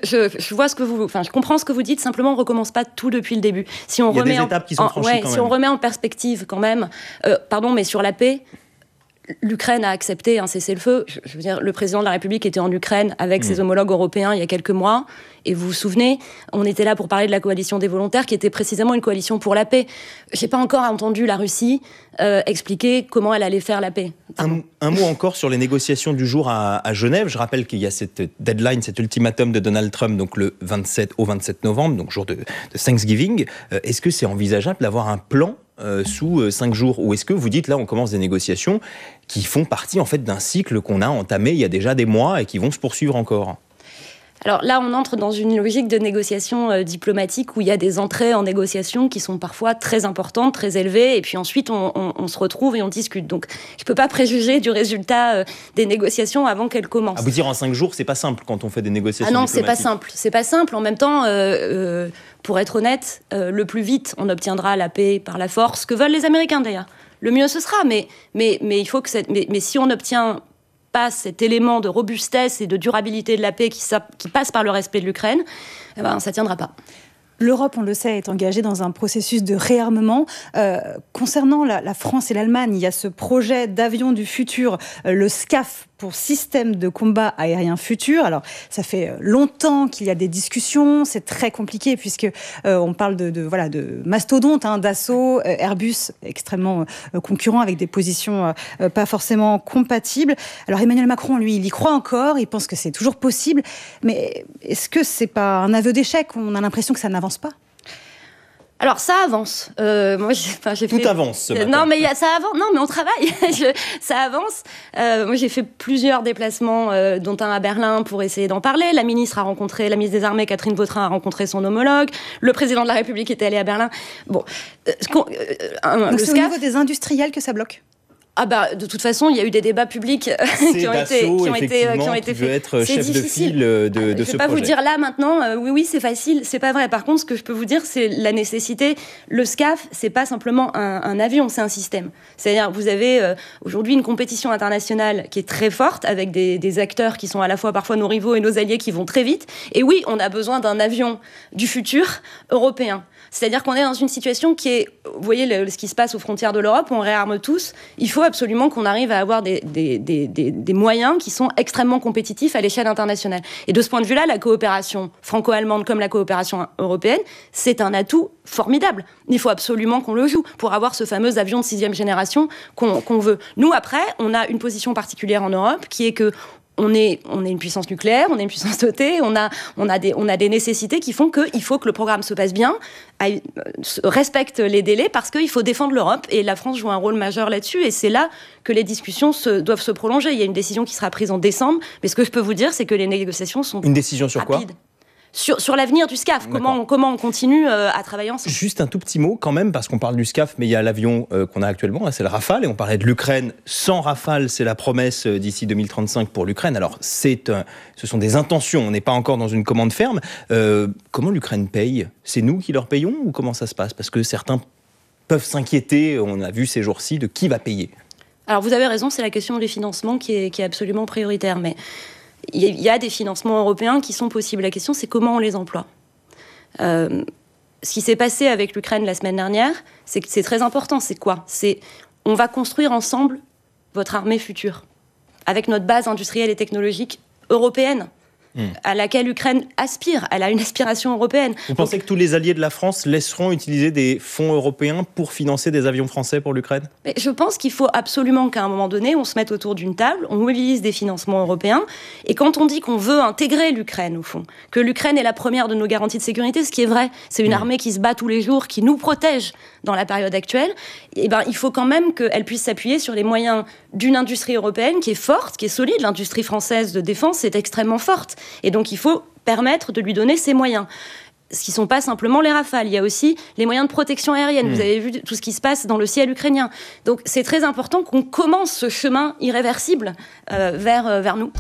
Je vois je comprends ce que vous dites, simplement on ne recommence pas tout depuis le début. Il y a des étapes qui sont franchies quand même. Si on remet en perspective quand même, mais sur la paix, l'Ukraine a accepté un cessez-le-feu. Je veux dire, le président de la République était en Ukraine avec ses homologues européens il y a quelques mois. Et vous vous souvenez, on était là pour parler de la coalition des volontaires, qui était précisément une coalition pour la paix. J'ai pas encore entendu la Russie expliquer comment elle allait faire la paix. Un mot encore sur les négociations du jour à Genève. Je rappelle qu'il y a cette deadline, cet ultimatum de Donald Trump, donc le 27 au 27 novembre, donc jour de Thanksgiving. Est-ce que c'est envisageable d'avoir un plan sous 5 jours, ou est-ce que vous dites là on commence des négociations qui font partie en fait d'un cycle qu'on a entamé il y a déjà des mois et qui vont se poursuivre encore? Alors là, on entre dans une logique de négociation diplomatique où il y a des entrées en négociation qui sont parfois très importantes, très élevées, et puis ensuite on se retrouve et on discute. Donc je ne peux pas préjuger du résultat des négociations avant qu'elles commencent. À vous dire, en 5 jours, c'est pas simple quand on fait des négociations diplomatiques. C'est pas simple. C'est pas simple. En même temps, pour être honnête, le plus vite on obtiendra la paix par la force, que veulent les Américains d'ailleurs. Le mieux ce sera, mais il faut que mais si on n'obtient pas cet élément de robustesse et de durabilité de la paix qui passe par le respect de l'Ukraine, ça tiendra pas. L'Europe, on le sait, est engagée dans un processus de réarmement. Concernant la France et l'Allemagne, il y a ce projet d'avion du futur, le SCAF, pour système de combat aérien futur. Alors, ça fait longtemps qu'il y a des discussions, c'est très compliqué puisque on parle de mastodontes, Dassault, Airbus, extrêmement concurrents avec des positions pas forcément compatibles. Alors, Emmanuel Macron, lui, il y croit encore, il pense que c'est toujours possible, mais est-ce que c'est pas un aveu d'échec? On a l'impression que ça n'avance pas. Alors ça avance. Moi, j'ai tout avance ce matin. Non, mais ça avance. Non, mais on travaille. Ça avance. Moi, j'ai fait plusieurs déplacements, dont un à Berlin, pour essayer d'en parler. La ministre des Armées, Catherine Vautrin, a rencontré son homologue. Le président de la République était allé à Berlin. Bon, donc c'est au niveau des industriels que ça bloque? De toute façon, il y a eu des débats publics qui ont été faits. Être chef de file de ce projet. Je ne vais pas vous dire là maintenant, oui, c'est facile, c'est pas vrai. Par contre, ce que je peux vous dire, c'est la nécessité. Le SCAF, c'est pas simplement un avion, c'est un système. C'est-à-dire, vous avez aujourd'hui une compétition internationale qui est très forte, avec des acteurs qui sont à la fois parfois nos rivaux et nos alliés qui vont très vite. Et oui, on a besoin d'un avion du futur européen. C'est-à-dire qu'on est dans une situation qui est, vous voyez ce qui se passe aux frontières de l'Europe, on réarme tous. Il faut absolument qu'on arrive à avoir des moyens qui sont extrêmement compétitifs à l'échelle internationale. Et de ce point de vue-là, la coopération franco-allemande comme la coopération européenne, c'est un atout formidable. Il faut absolument qu'on le joue pour avoir ce fameux avion de 6e génération qu'on veut. Nous, après, on a une position particulière en Europe qui est que on est une puissance nucléaire, on est une puissance dotée, on a des nécessités qui font qu'il faut que le programme se passe bien, respecte les délais, parce qu'il faut défendre l'Europe, et la France joue un rôle majeur là-dessus, et c'est là que les discussions doivent se prolonger. Il y a une décision qui sera prise en décembre, mais ce que je peux vous dire, c'est que les négociations sont Une décision sur rapides. Quoi sur l'avenir du SCAF. Comment on continue à travailler ensemble. Juste un tout petit mot quand même, parce qu'on parle du SCAF, mais il y a l'avion qu'on a actuellement, là, c'est le Rafale, et on parlait de l'Ukraine. Sans Rafale, c'est la promesse d'ici 2035 pour l'Ukraine. Alors, ce sont des intentions, on n'est pas encore dans une commande ferme. Comment l'Ukraine paye ? C'est nous qui leur payons ou comment ça se passe ? Parce que certains peuvent s'inquiéter, on a vu ces jours-ci, de qui va payer. Alors, vous avez raison, c'est la question des financements qui est absolument prioritaire, mais il y a des financements européens qui sont possibles. La question, c'est comment on les emploie. Ce qui s'est passé avec l'Ukraine la semaine dernière, c'est très important. C'est quoi ? On va construire ensemble votre armée future, avec notre base industrielle et technologique européenne, à laquelle l'Ukraine aspire. Elle a une aspiration européenne. Vous pensez que tous les alliés de la France laisseront utiliser des fonds européens pour financer des avions français pour l'Ukraine ? Mais je pense qu'il faut absolument qu'à un moment donné, on se mette autour d'une table, on mobilise des financements européens. Et quand on dit qu'on veut intégrer l'Ukraine, au fond, que l'Ukraine est la première de nos garanties de sécurité, ce qui est vrai, c'est une armée qui se bat tous les jours, qui nous protège dans la période actuelle, il faut quand même qu'elle puisse s'appuyer sur les moyens d'une industrie européenne qui est forte, qui est solide. L'industrie française de défense est extrêmement forte. Et donc, il faut permettre de lui donner ces moyens. Ce qui ne sont pas simplement les Rafales. Il y a aussi les moyens de protection aérienne. Vous avez vu tout ce qui se passe dans le ciel ukrainien. Donc, c'est très important qu'on commence ce chemin irréversible vers nous.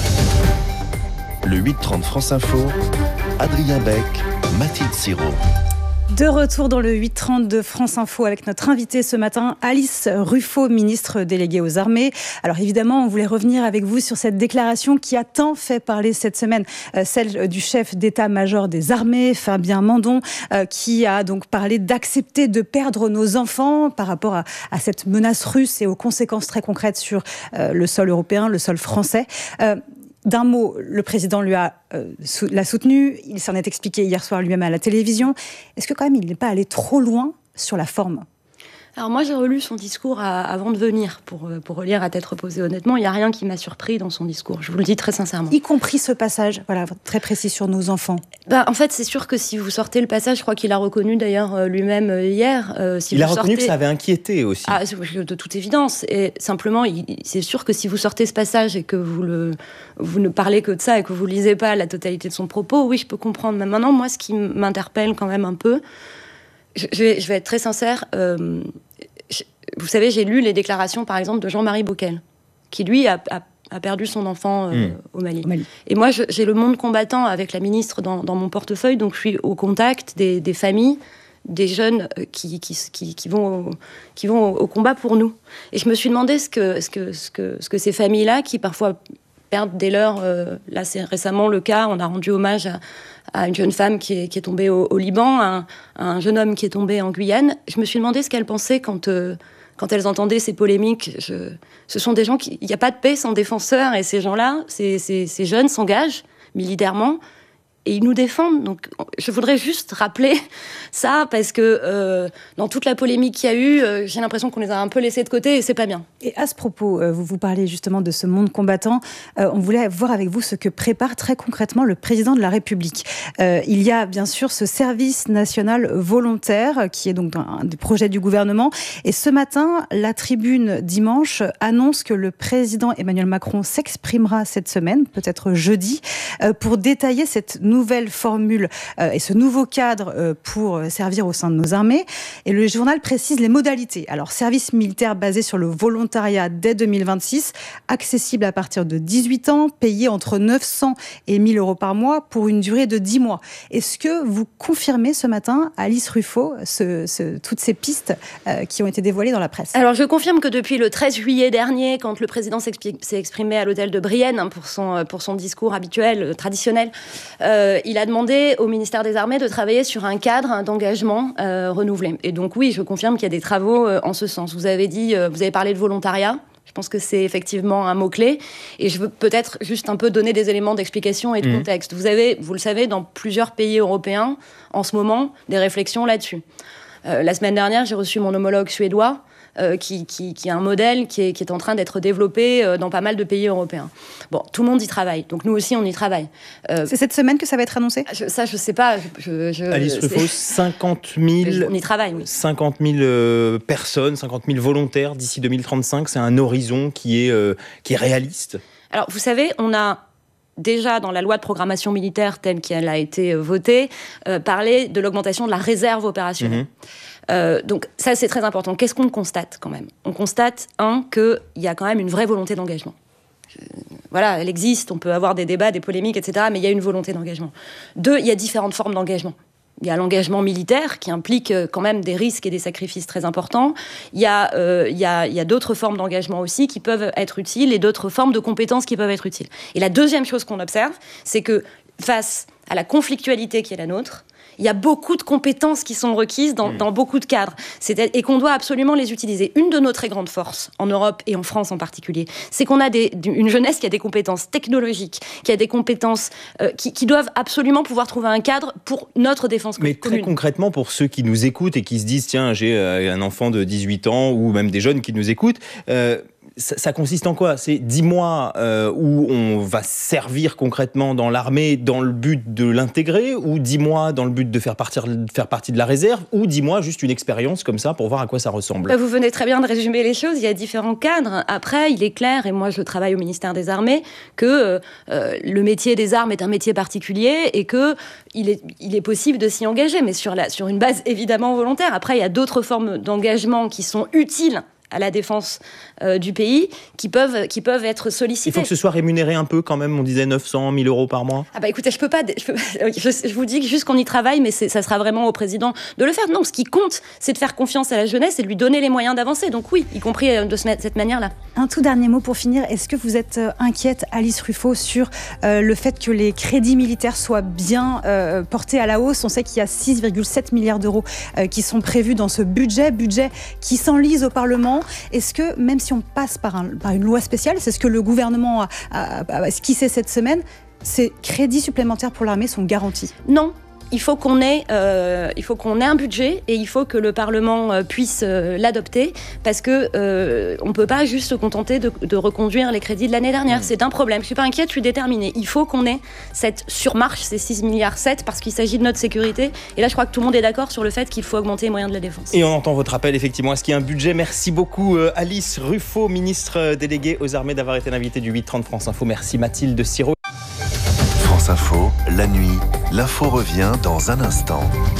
Le 8-30 France Info, Adrien Beck, Mathilde Siraud. De retour dans le 8-30 de France Info avec notre invitée ce matin, Alice Ruffaut, ministre déléguée aux armées. Alors évidemment, on voulait revenir avec vous sur cette déclaration qui a tant fait parler cette semaine, celle du chef d'état-major des armées, Fabien Mandon, qui a donc parlé d'accepter de perdre nos enfants par rapport à cette menace russe et aux conséquences très concrètes sur le sol européen, le sol français. D'un mot, le président l'a soutenu, il s'en est expliqué hier soir lui-même à la télévision. Est-ce que quand même il n'est pas allé trop loin sur la forme ? Alors moi, j'ai relu son discours avant de venir pour relire à tête reposée. Honnêtement, il n'y a rien qui m'a surpris dans son discours. Je vous le dis très sincèrement. Y compris ce passage, voilà, très précis sur nos enfants. En fait, c'est sûr que si vous sortez le passage, je crois qu'il a reconnu d'ailleurs lui-même hier. Il a reconnu que ça avait inquiété aussi. Ah, de toute évidence. Et simplement, c'est sûr que si vous sortez ce passage et que vous ne parlez que de ça et que vous lisez pas la totalité de son propos, oui, je peux comprendre. Mais maintenant, moi, ce qui m'interpelle quand même un peu, je vais être très sincère. Vous savez, j'ai lu les déclarations, par exemple, de Jean-Marie Bockel, qui, lui, a perdu son enfant au Mali. Et moi, j'ai le monde combattant avec la ministre dans mon portefeuille, donc je suis au contact des familles, des jeunes qui vont au combat pour nous. Et je me suis demandé ce que ces familles-là, qui parfois perdent des leurs, là c'est récemment le cas, on a rendu hommage à une jeune femme qui est tombée au Liban, à un jeune homme qui est tombé en Guyane. Je me suis demandé ce qu'elles pensaient quand elles entendaient ces polémiques. Ce sont des gens il n'y a pas de paix sans défenseurs, et ces gens-là, ces jeunes s'engagent militairement et ils nous défendent. Donc, je voudrais juste rappeler ça, parce que dans toute la polémique qu'il y a eu, j'ai l'impression qu'on les a un peu laissés de côté, et c'est pas bien. Et à ce propos, vous parlez justement de ce monde combattant. On voulait voir avec vous ce que prépare très concrètement le président de la République. Il y a bien sûr ce service national volontaire, qui est donc un des projets du gouvernement. Et ce matin, la Tribune dimanche annonce que le président Emmanuel Macron s'exprimera cette semaine, peut-être jeudi, pour détailler cette nouvelle formule et ce nouveau cadre pour servir au sein de nos armées. Et le journal précise les modalités. Alors, service militaire basé sur le volontariat dès 2026, accessible à partir de 18 ans, payé entre 900 et 1000 euros par mois pour une durée de 10 mois. Est-ce que vous confirmez ce matin, Alice Ruffaut, toutes ces pistes qui ont été dévoilées dans la presse ? Alors, je confirme que depuis le 13 juillet dernier, quand le président s'est exprimé à l'hôtel de Brienne pour son discours habituel, traditionnel, il a demandé au ministère des Armées de travailler sur un cadre d'engagement renouvelé. Et donc oui, je confirme qu'il y a des travaux en ce sens. Vous avez parlé de volontariat. Je pense que c'est effectivement un mot-clé. Et je veux peut-être juste un peu donner des éléments d'explication et de contexte. Vous le savez, dans plusieurs pays européens, en ce moment, des réflexions là-dessus. La semaine dernière, j'ai reçu mon homologue suédois, qui a un modèle qui est en train d'être développé dans pas mal de pays européens. Bon, tout le monde y travaille, donc nous aussi on y travaille. C'est cette semaine que ça va être annoncé ? Ça, je sais pas. Alice Ruffaut, 50 000... On y travaille, oui. 50 000 personnes, 50 000 volontaires d'ici 2035, c'est un horizon qui est réaliste. Alors, vous savez, on a déjà dans la loi de programmation militaire telle qu'elle a été votée, parler de l'augmentation de la réserve opérationnelle. Donc ça, c'est très important. Qu'est-ce qu'on constate quand même ? On constate, qu'il y a quand même une vraie volonté d'engagement. Voilà, elle existe, on peut avoir des débats, des polémiques, etc., mais il y a une volonté d'engagement. 2, il y a différentes formes d'engagement. Il y a l'engagement militaire qui implique quand même des risques et des sacrifices très importants. Il y a d'autres formes d'engagement aussi qui peuvent être utiles et d'autres formes de compétences qui peuvent être utiles. Et la deuxième chose qu'on observe, c'est que face à la conflictualité qui est la nôtre, il y a beaucoup de compétences qui sont requises dans beaucoup de cadres et qu'on doit absolument les utiliser. Une de nos très grandes forces, en Europe et en France en particulier, c'est qu'on a une jeunesse qui a des compétences technologiques, qui a des compétences qui doivent absolument pouvoir trouver un cadre pour notre défense commune. Mais très concrètement, pour ceux qui nous écoutent et qui se disent « Tiens, j'ai un enfant de 18 ans » ou même des jeunes qui nous écoutent, ça consiste en quoi ? C'est 10 mois où on va servir concrètement dans l'armée dans le but de l'intégrer, ou 10 mois dans le but de faire partie de la réserve, ou 10 mois juste une expérience comme ça pour voir à quoi ça ressemble ? Vous venez très bien de résumer les choses, il y a différents cadres. Après, il est clair, et moi je travaille au ministère des Armées, que le métier des armes est un métier particulier et qu'il est possible de s'y engager, mais sur une base évidemment volontaire. Après, il y a d'autres formes d'engagement qui sont utiles à la défense du pays, qui peuvent être sollicités. Il faut que ce soit rémunéré un peu quand même, on disait 900, 1000 euros par mois. Ah bah écoutez, je vous dis juste qu'on y travaille, mais ça sera vraiment au président de le faire. Non, ce qui compte, c'est de faire confiance à la jeunesse et de lui donner les moyens d'avancer. Donc oui, y compris de cette manière-là. Un tout dernier mot pour finir. Est-ce que vous êtes inquiète, Alice Ruffo, sur le fait que les crédits militaires soient bien portés à la hausse ? On sait qu'il y a 6,7 milliards d'euros qui sont prévus dans ce budget qui s'enlise au Parlement. Est-ce que, même si on passe par une loi spéciale, c'est ce que le gouvernement a esquissé cette semaine, ces crédits supplémentaires pour l'armée sont garantis ? Non. Il faut qu'on ait un budget et il faut que le Parlement puisse l'adopter, parce que on ne peut pas juste se contenter de reconduire les crédits de l'année dernière. C'est un problème. Je ne suis pas inquiète, je suis déterminée. Il faut qu'on ait cette surmarche, ces 6,7 milliards, parce qu'il s'agit de notre sécurité. Et là, je crois que tout le monde est d'accord sur le fait qu'il faut augmenter les moyens de la défense. Et on entend votre appel, effectivement, à ce qu'il y ait un budget. Merci beaucoup, Alice Ruffo, ministre déléguée aux armées, d'avoir été l'invitée du 8-30 France Info. Merci, Mathilde Siro. France Info, la nuit, l'info revient dans un instant.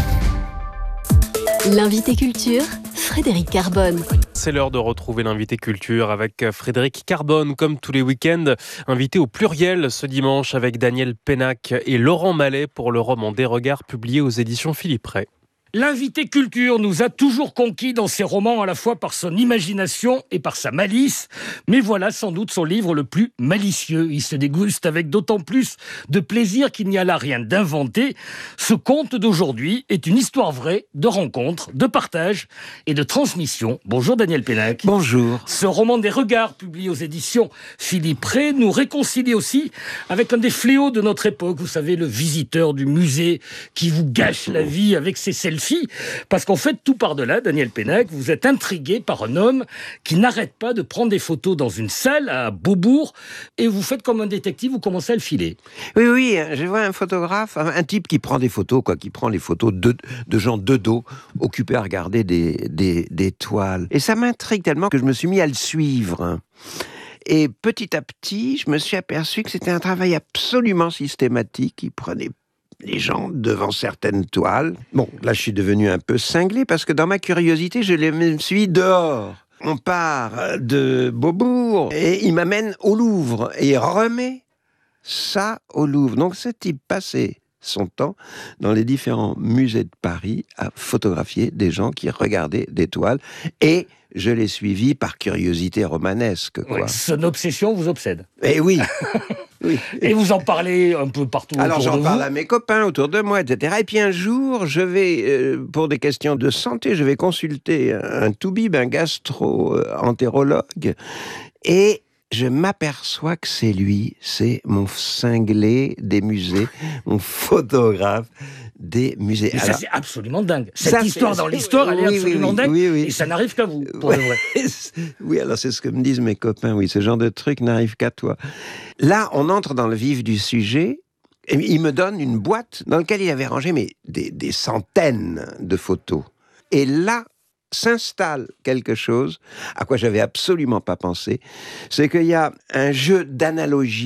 L'invité culture, Frédéric Carbone. C'est l'heure de retrouver l'invité culture avec Frédéric Carbone, comme tous les week-ends. Invité au pluriel ce dimanche avec Daniel Pénac et Laurent Mallet pour le roman Des regards publié aux éditions Philippe Ray. L'invité culture nous a toujours conquis dans ses romans à la fois par son imagination et par sa malice. Mais voilà sans doute son livre le plus malicieux. Il se déguste avec d'autant plus de plaisir qu'il n'y a là rien d'inventé. Ce conte d'aujourd'hui est une histoire vraie de rencontres, de partage et de transmission. Bonjour Daniel Pénac. Bonjour. Ce roman Des regards publié aux éditions Philippe Ray nous réconcilie aussi avec un des fléaux de notre époque. Vous savez, le visiteur du musée qui vous gâche la vie avec ses selfies. Parce qu'en fait, tout par-delà, Daniel Pénac, vous êtes intrigué par un homme qui n'arrête pas de prendre des photos dans une salle à Beaubourg, et vous faites comme un détective, vous commencez à le filer. Oui, je vois un photographe, un type qui prend des photos, qui prend les photos de gens de dos, occupés à regarder des toiles. Et ça m'intrigue tellement que je me suis mis à le suivre. Et petit à petit, je me suis aperçu que c'était un travail absolument systématique. Il prenait les gens devant certaines toiles. Bon, là, je suis devenu un peu cinglé parce que dans ma curiosité, je me suis dehors. On part de Beaubourg et il m'amène au Louvre et il remet ça au Louvre. Donc, ce type passait son temps dans les différents musées de Paris à photographier des gens qui regardaient des toiles, et je l'ai suivi par curiosité romanesque. Ouais, son obsession vous obsède. Eh oui. Oui. Et vous en parlez un peu partout autour de vous. Alors j'en parle à mes copains autour de moi, etc. Et puis un jour, je vais, pour des questions de santé, je vais consulter un toubib, un gastro-entérologue, et je m'aperçois que c'est lui, c'est mon cinglé des musées, mon photographe des musées. Mais alors, ça, c'est absolument dingue. Cette histoire dans l'histoire, elle est absolument dingue. Oui. Et ça n'arrive qu'à vous, pour le vrai. Oui, alors c'est ce que me disent mes copains. Oui, ce genre de truc n'arrive qu'à toi. Là, on entre dans le vif du sujet. Et il me donne une boîte dans laquelle il avait rangé des centaines de photos. Et là, s'installe quelque chose à quoi j'avais absolument pas pensé, c'est qu'il y a un jeu d'analogie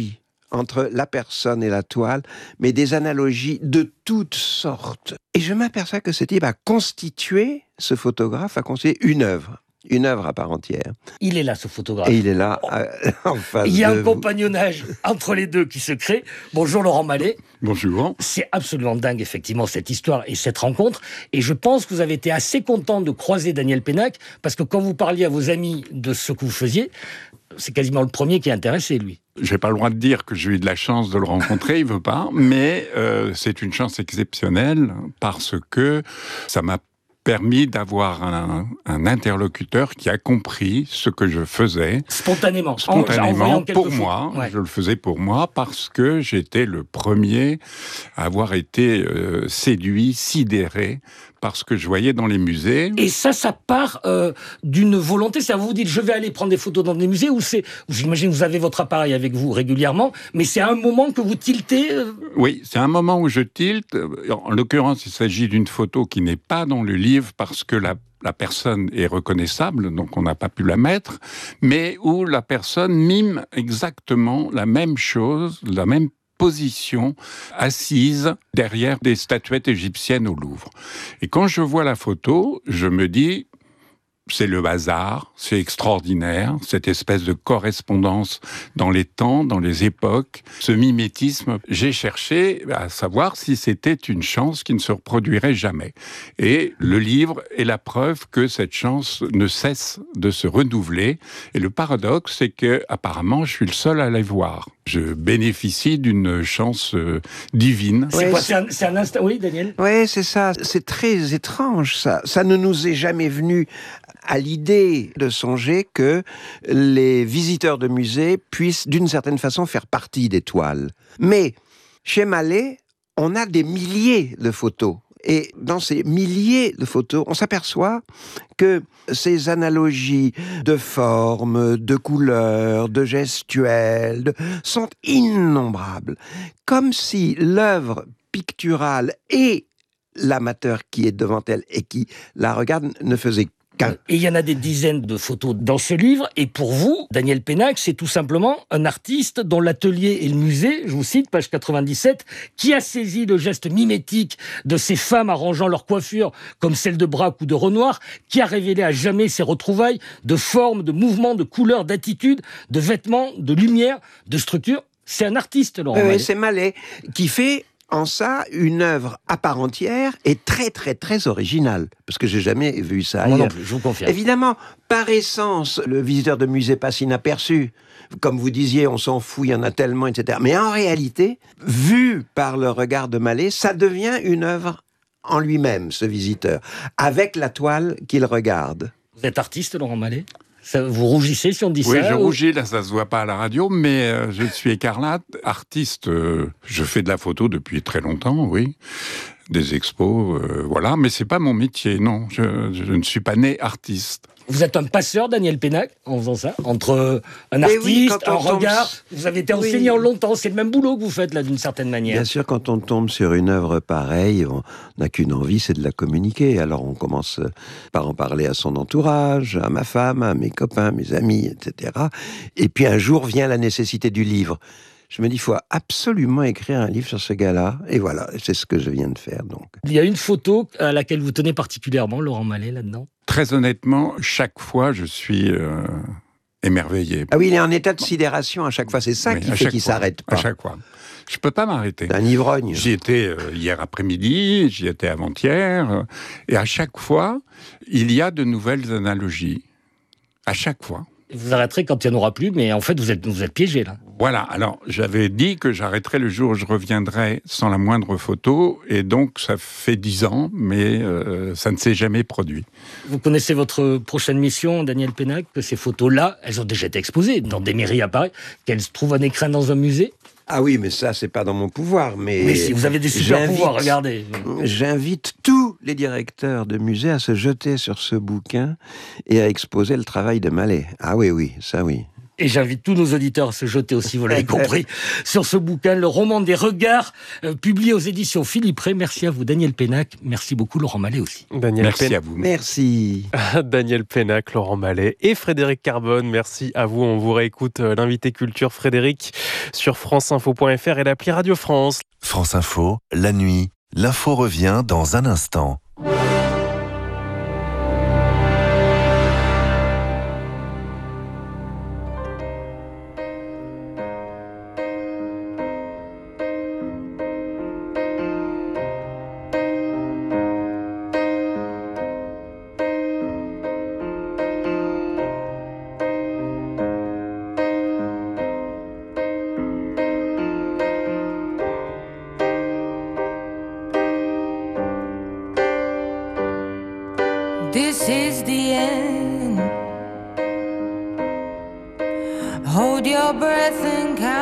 entre la personne et la toile, mais des analogies de toutes sortes. Et je m'aperçois que ce type a constitué, ce photographe a constitué une œuvre à part entière. Il est là, ce photographe. Et il est là, en face. Il y a un compagnonnage entre les deux qui se crée. Bonjour Laurent Mallet. Bonjour. C'est absolument dingue, effectivement, cette histoire et cette rencontre. Et je pense que vous avez été assez content de croiser Daniel Pénac, parce que quand vous parliez à vos amis de ce que vous faisiez, c'est quasiment le premier qui est intéressé, lui. J'ai pas le droit de dire que j'ai eu de la chance de le rencontrer, il veut pas, mais c'est une chance exceptionnelle parce que ça m'a permis d'avoir un interlocuteur qui a compris ce que je faisais. Spontanément, pour moi. Ouais. Je le faisais pour moi parce que j'étais le premier à avoir été séduit, sidéré par ce que je voyais dans les musées. Et ça part d'une volonté. C'est-à-dire, vous vous dites, je vais aller prendre des photos dans des musées, ou j'imagine que vous avez votre appareil avec vous régulièrement, mais c'est à un moment que vous tiltez Oui, c'est un moment où je tilte. En l'occurrence, il s'agit d'une photo qui n'est pas dans le livre parce que la personne est reconnaissable, donc on n'a pas pu la mettre, mais où la personne mime exactement la même chose, la même position, assise derrière des statuettes égyptiennes au Louvre. Et quand je vois la photo, je me dis, c'est le hasard, c'est extraordinaire, cette espèce de correspondance dans les temps, dans les époques, ce mimétisme. J'ai cherché à savoir si c'était une chance qui ne se reproduirait jamais. Et le livre est la preuve que cette chance ne cesse de se renouveler. Et le paradoxe, c'est que apparemment, je suis le seul à la voir. Je bénéficie d'une chance divine. C'est quoi, c'est un instinct. Oui, Daniel ? Oui, c'est ça. C'est très étrange, ça. Ça ne nous est jamais venu à l'idée de songer que les visiteurs de musées puissent, d'une certaine façon, faire partie des toiles. Mais chez Mallet, on a des milliers de photos. Et dans ces milliers de photos, on s'aperçoit que ces analogies de formes, de couleurs, de gestuels, sont innombrables. Comme si l'œuvre picturale et l'amateur qui est devant elle et qui la regarde ne faisait Et il y en a des dizaines de photos dans ce livre. Et pour vous, Daniel Pénac, c'est tout simplement un artiste dont l'atelier et le musée, je vous cite, page 97, qui a saisi le geste mimétique de ces femmes arrangeant leur coiffure comme celle de Braque ou de Renoir, qui a révélé à jamais ces retrouvailles de formes, de mouvements, de couleurs, d'attitudes, de vêtements, de lumière, de structure. C'est un artiste, Laurent Mallet. C'est Mallet qui fait en ça une œuvre à part entière et très très très originale, parce que j'ai jamais vu ça ailleurs. Moi non plus, je vous confirme. Évidemment, par essence, le visiteur de musée passe inaperçu. Comme vous disiez, on s'en fout, il y en a tellement, etc. Mais en réalité, vu par le regard de Mallet, ça devient une œuvre en lui-même, ce visiteur, avec la toile qu'il regarde. Vous êtes artiste, Laurent Mallet ? Vous rougissez si on dit ça ? Oui, je rougis, là ça se voit pas à la radio, mais je suis écarlate. Artiste, je fais de la photo depuis très longtemps, oui. Des expos, voilà, mais c'est pas mon métier, non. Je ne suis pas né artiste. Vous êtes un passeur, Daniel Pénac, en faisant ça, entre un artiste, un regard. Vous avez été enseignant longtemps, c'est le même boulot que vous faites là, d'une certaine manière. Bien sûr, quand on tombe sur une œuvre pareille, on n'a qu'une envie, c'est de la communiquer. Alors on commence par en parler à son entourage, à ma femme, à mes copains, mes amis, etc. Et puis un jour vient la nécessité du livre. Je me dis, il faut absolument écrire un livre sur ce gars-là. Et voilà, c'est ce que je viens de faire, donc. Il y a une photo à laquelle vous tenez particulièrement, Laurent Mallet, là-dedans ? Très honnêtement, chaque fois, je suis émerveillé. Ah oui, il est en état de sidération à chaque fois. C'est ça qui fait qu'il ne s'arrête pas. À chaque fois. Je ne peux pas m'arrêter. Un ivrogne. J'y étais hier après-midi, j'y étais avant-hier. Et à chaque fois, il y a de nouvelles analogies. À chaque fois. Vous arrêterez quand il n'y en aura plus, mais en fait, vous êtes piégé, là. Voilà, alors j'avais dit que j'arrêterais le jour où je reviendrai sans la moindre photo, et donc ça fait 10 ans, mais ça ne s'est jamais produit. Vous connaissez votre prochaine mission, Daniel Pénac, que ces photos-là, elles ont déjà été exposées dans des mairies à Paris, qu'elles se trouvent en écrin dans un musée ? Ah oui, mais ça, c'est pas dans mon pouvoir. Mais si vous avez des super pouvoirs, regardez. J'invite tous les directeurs de musées à se jeter sur ce bouquin et à exposer le travail de Mallet. Ah oui, ça oui. Et j'invite tous nos auditeurs à se jeter aussi, vous l'avez compris, sur ce bouquin, Le roman des regards, publié aux éditions Philippe Ray. Merci à vous, Daniel Pénac. Merci beaucoup, Laurent Mallet aussi. Merci à vous. Merci. Daniel Pénac, Laurent Mallet et Frédéric Carbone. Merci à vous. On vous réécoute l'invité culture Frédéric sur franceinfo.fr et l'appli Radio France. France Info, la nuit. L'info revient dans un instant. This is the end. Hold your breath and count.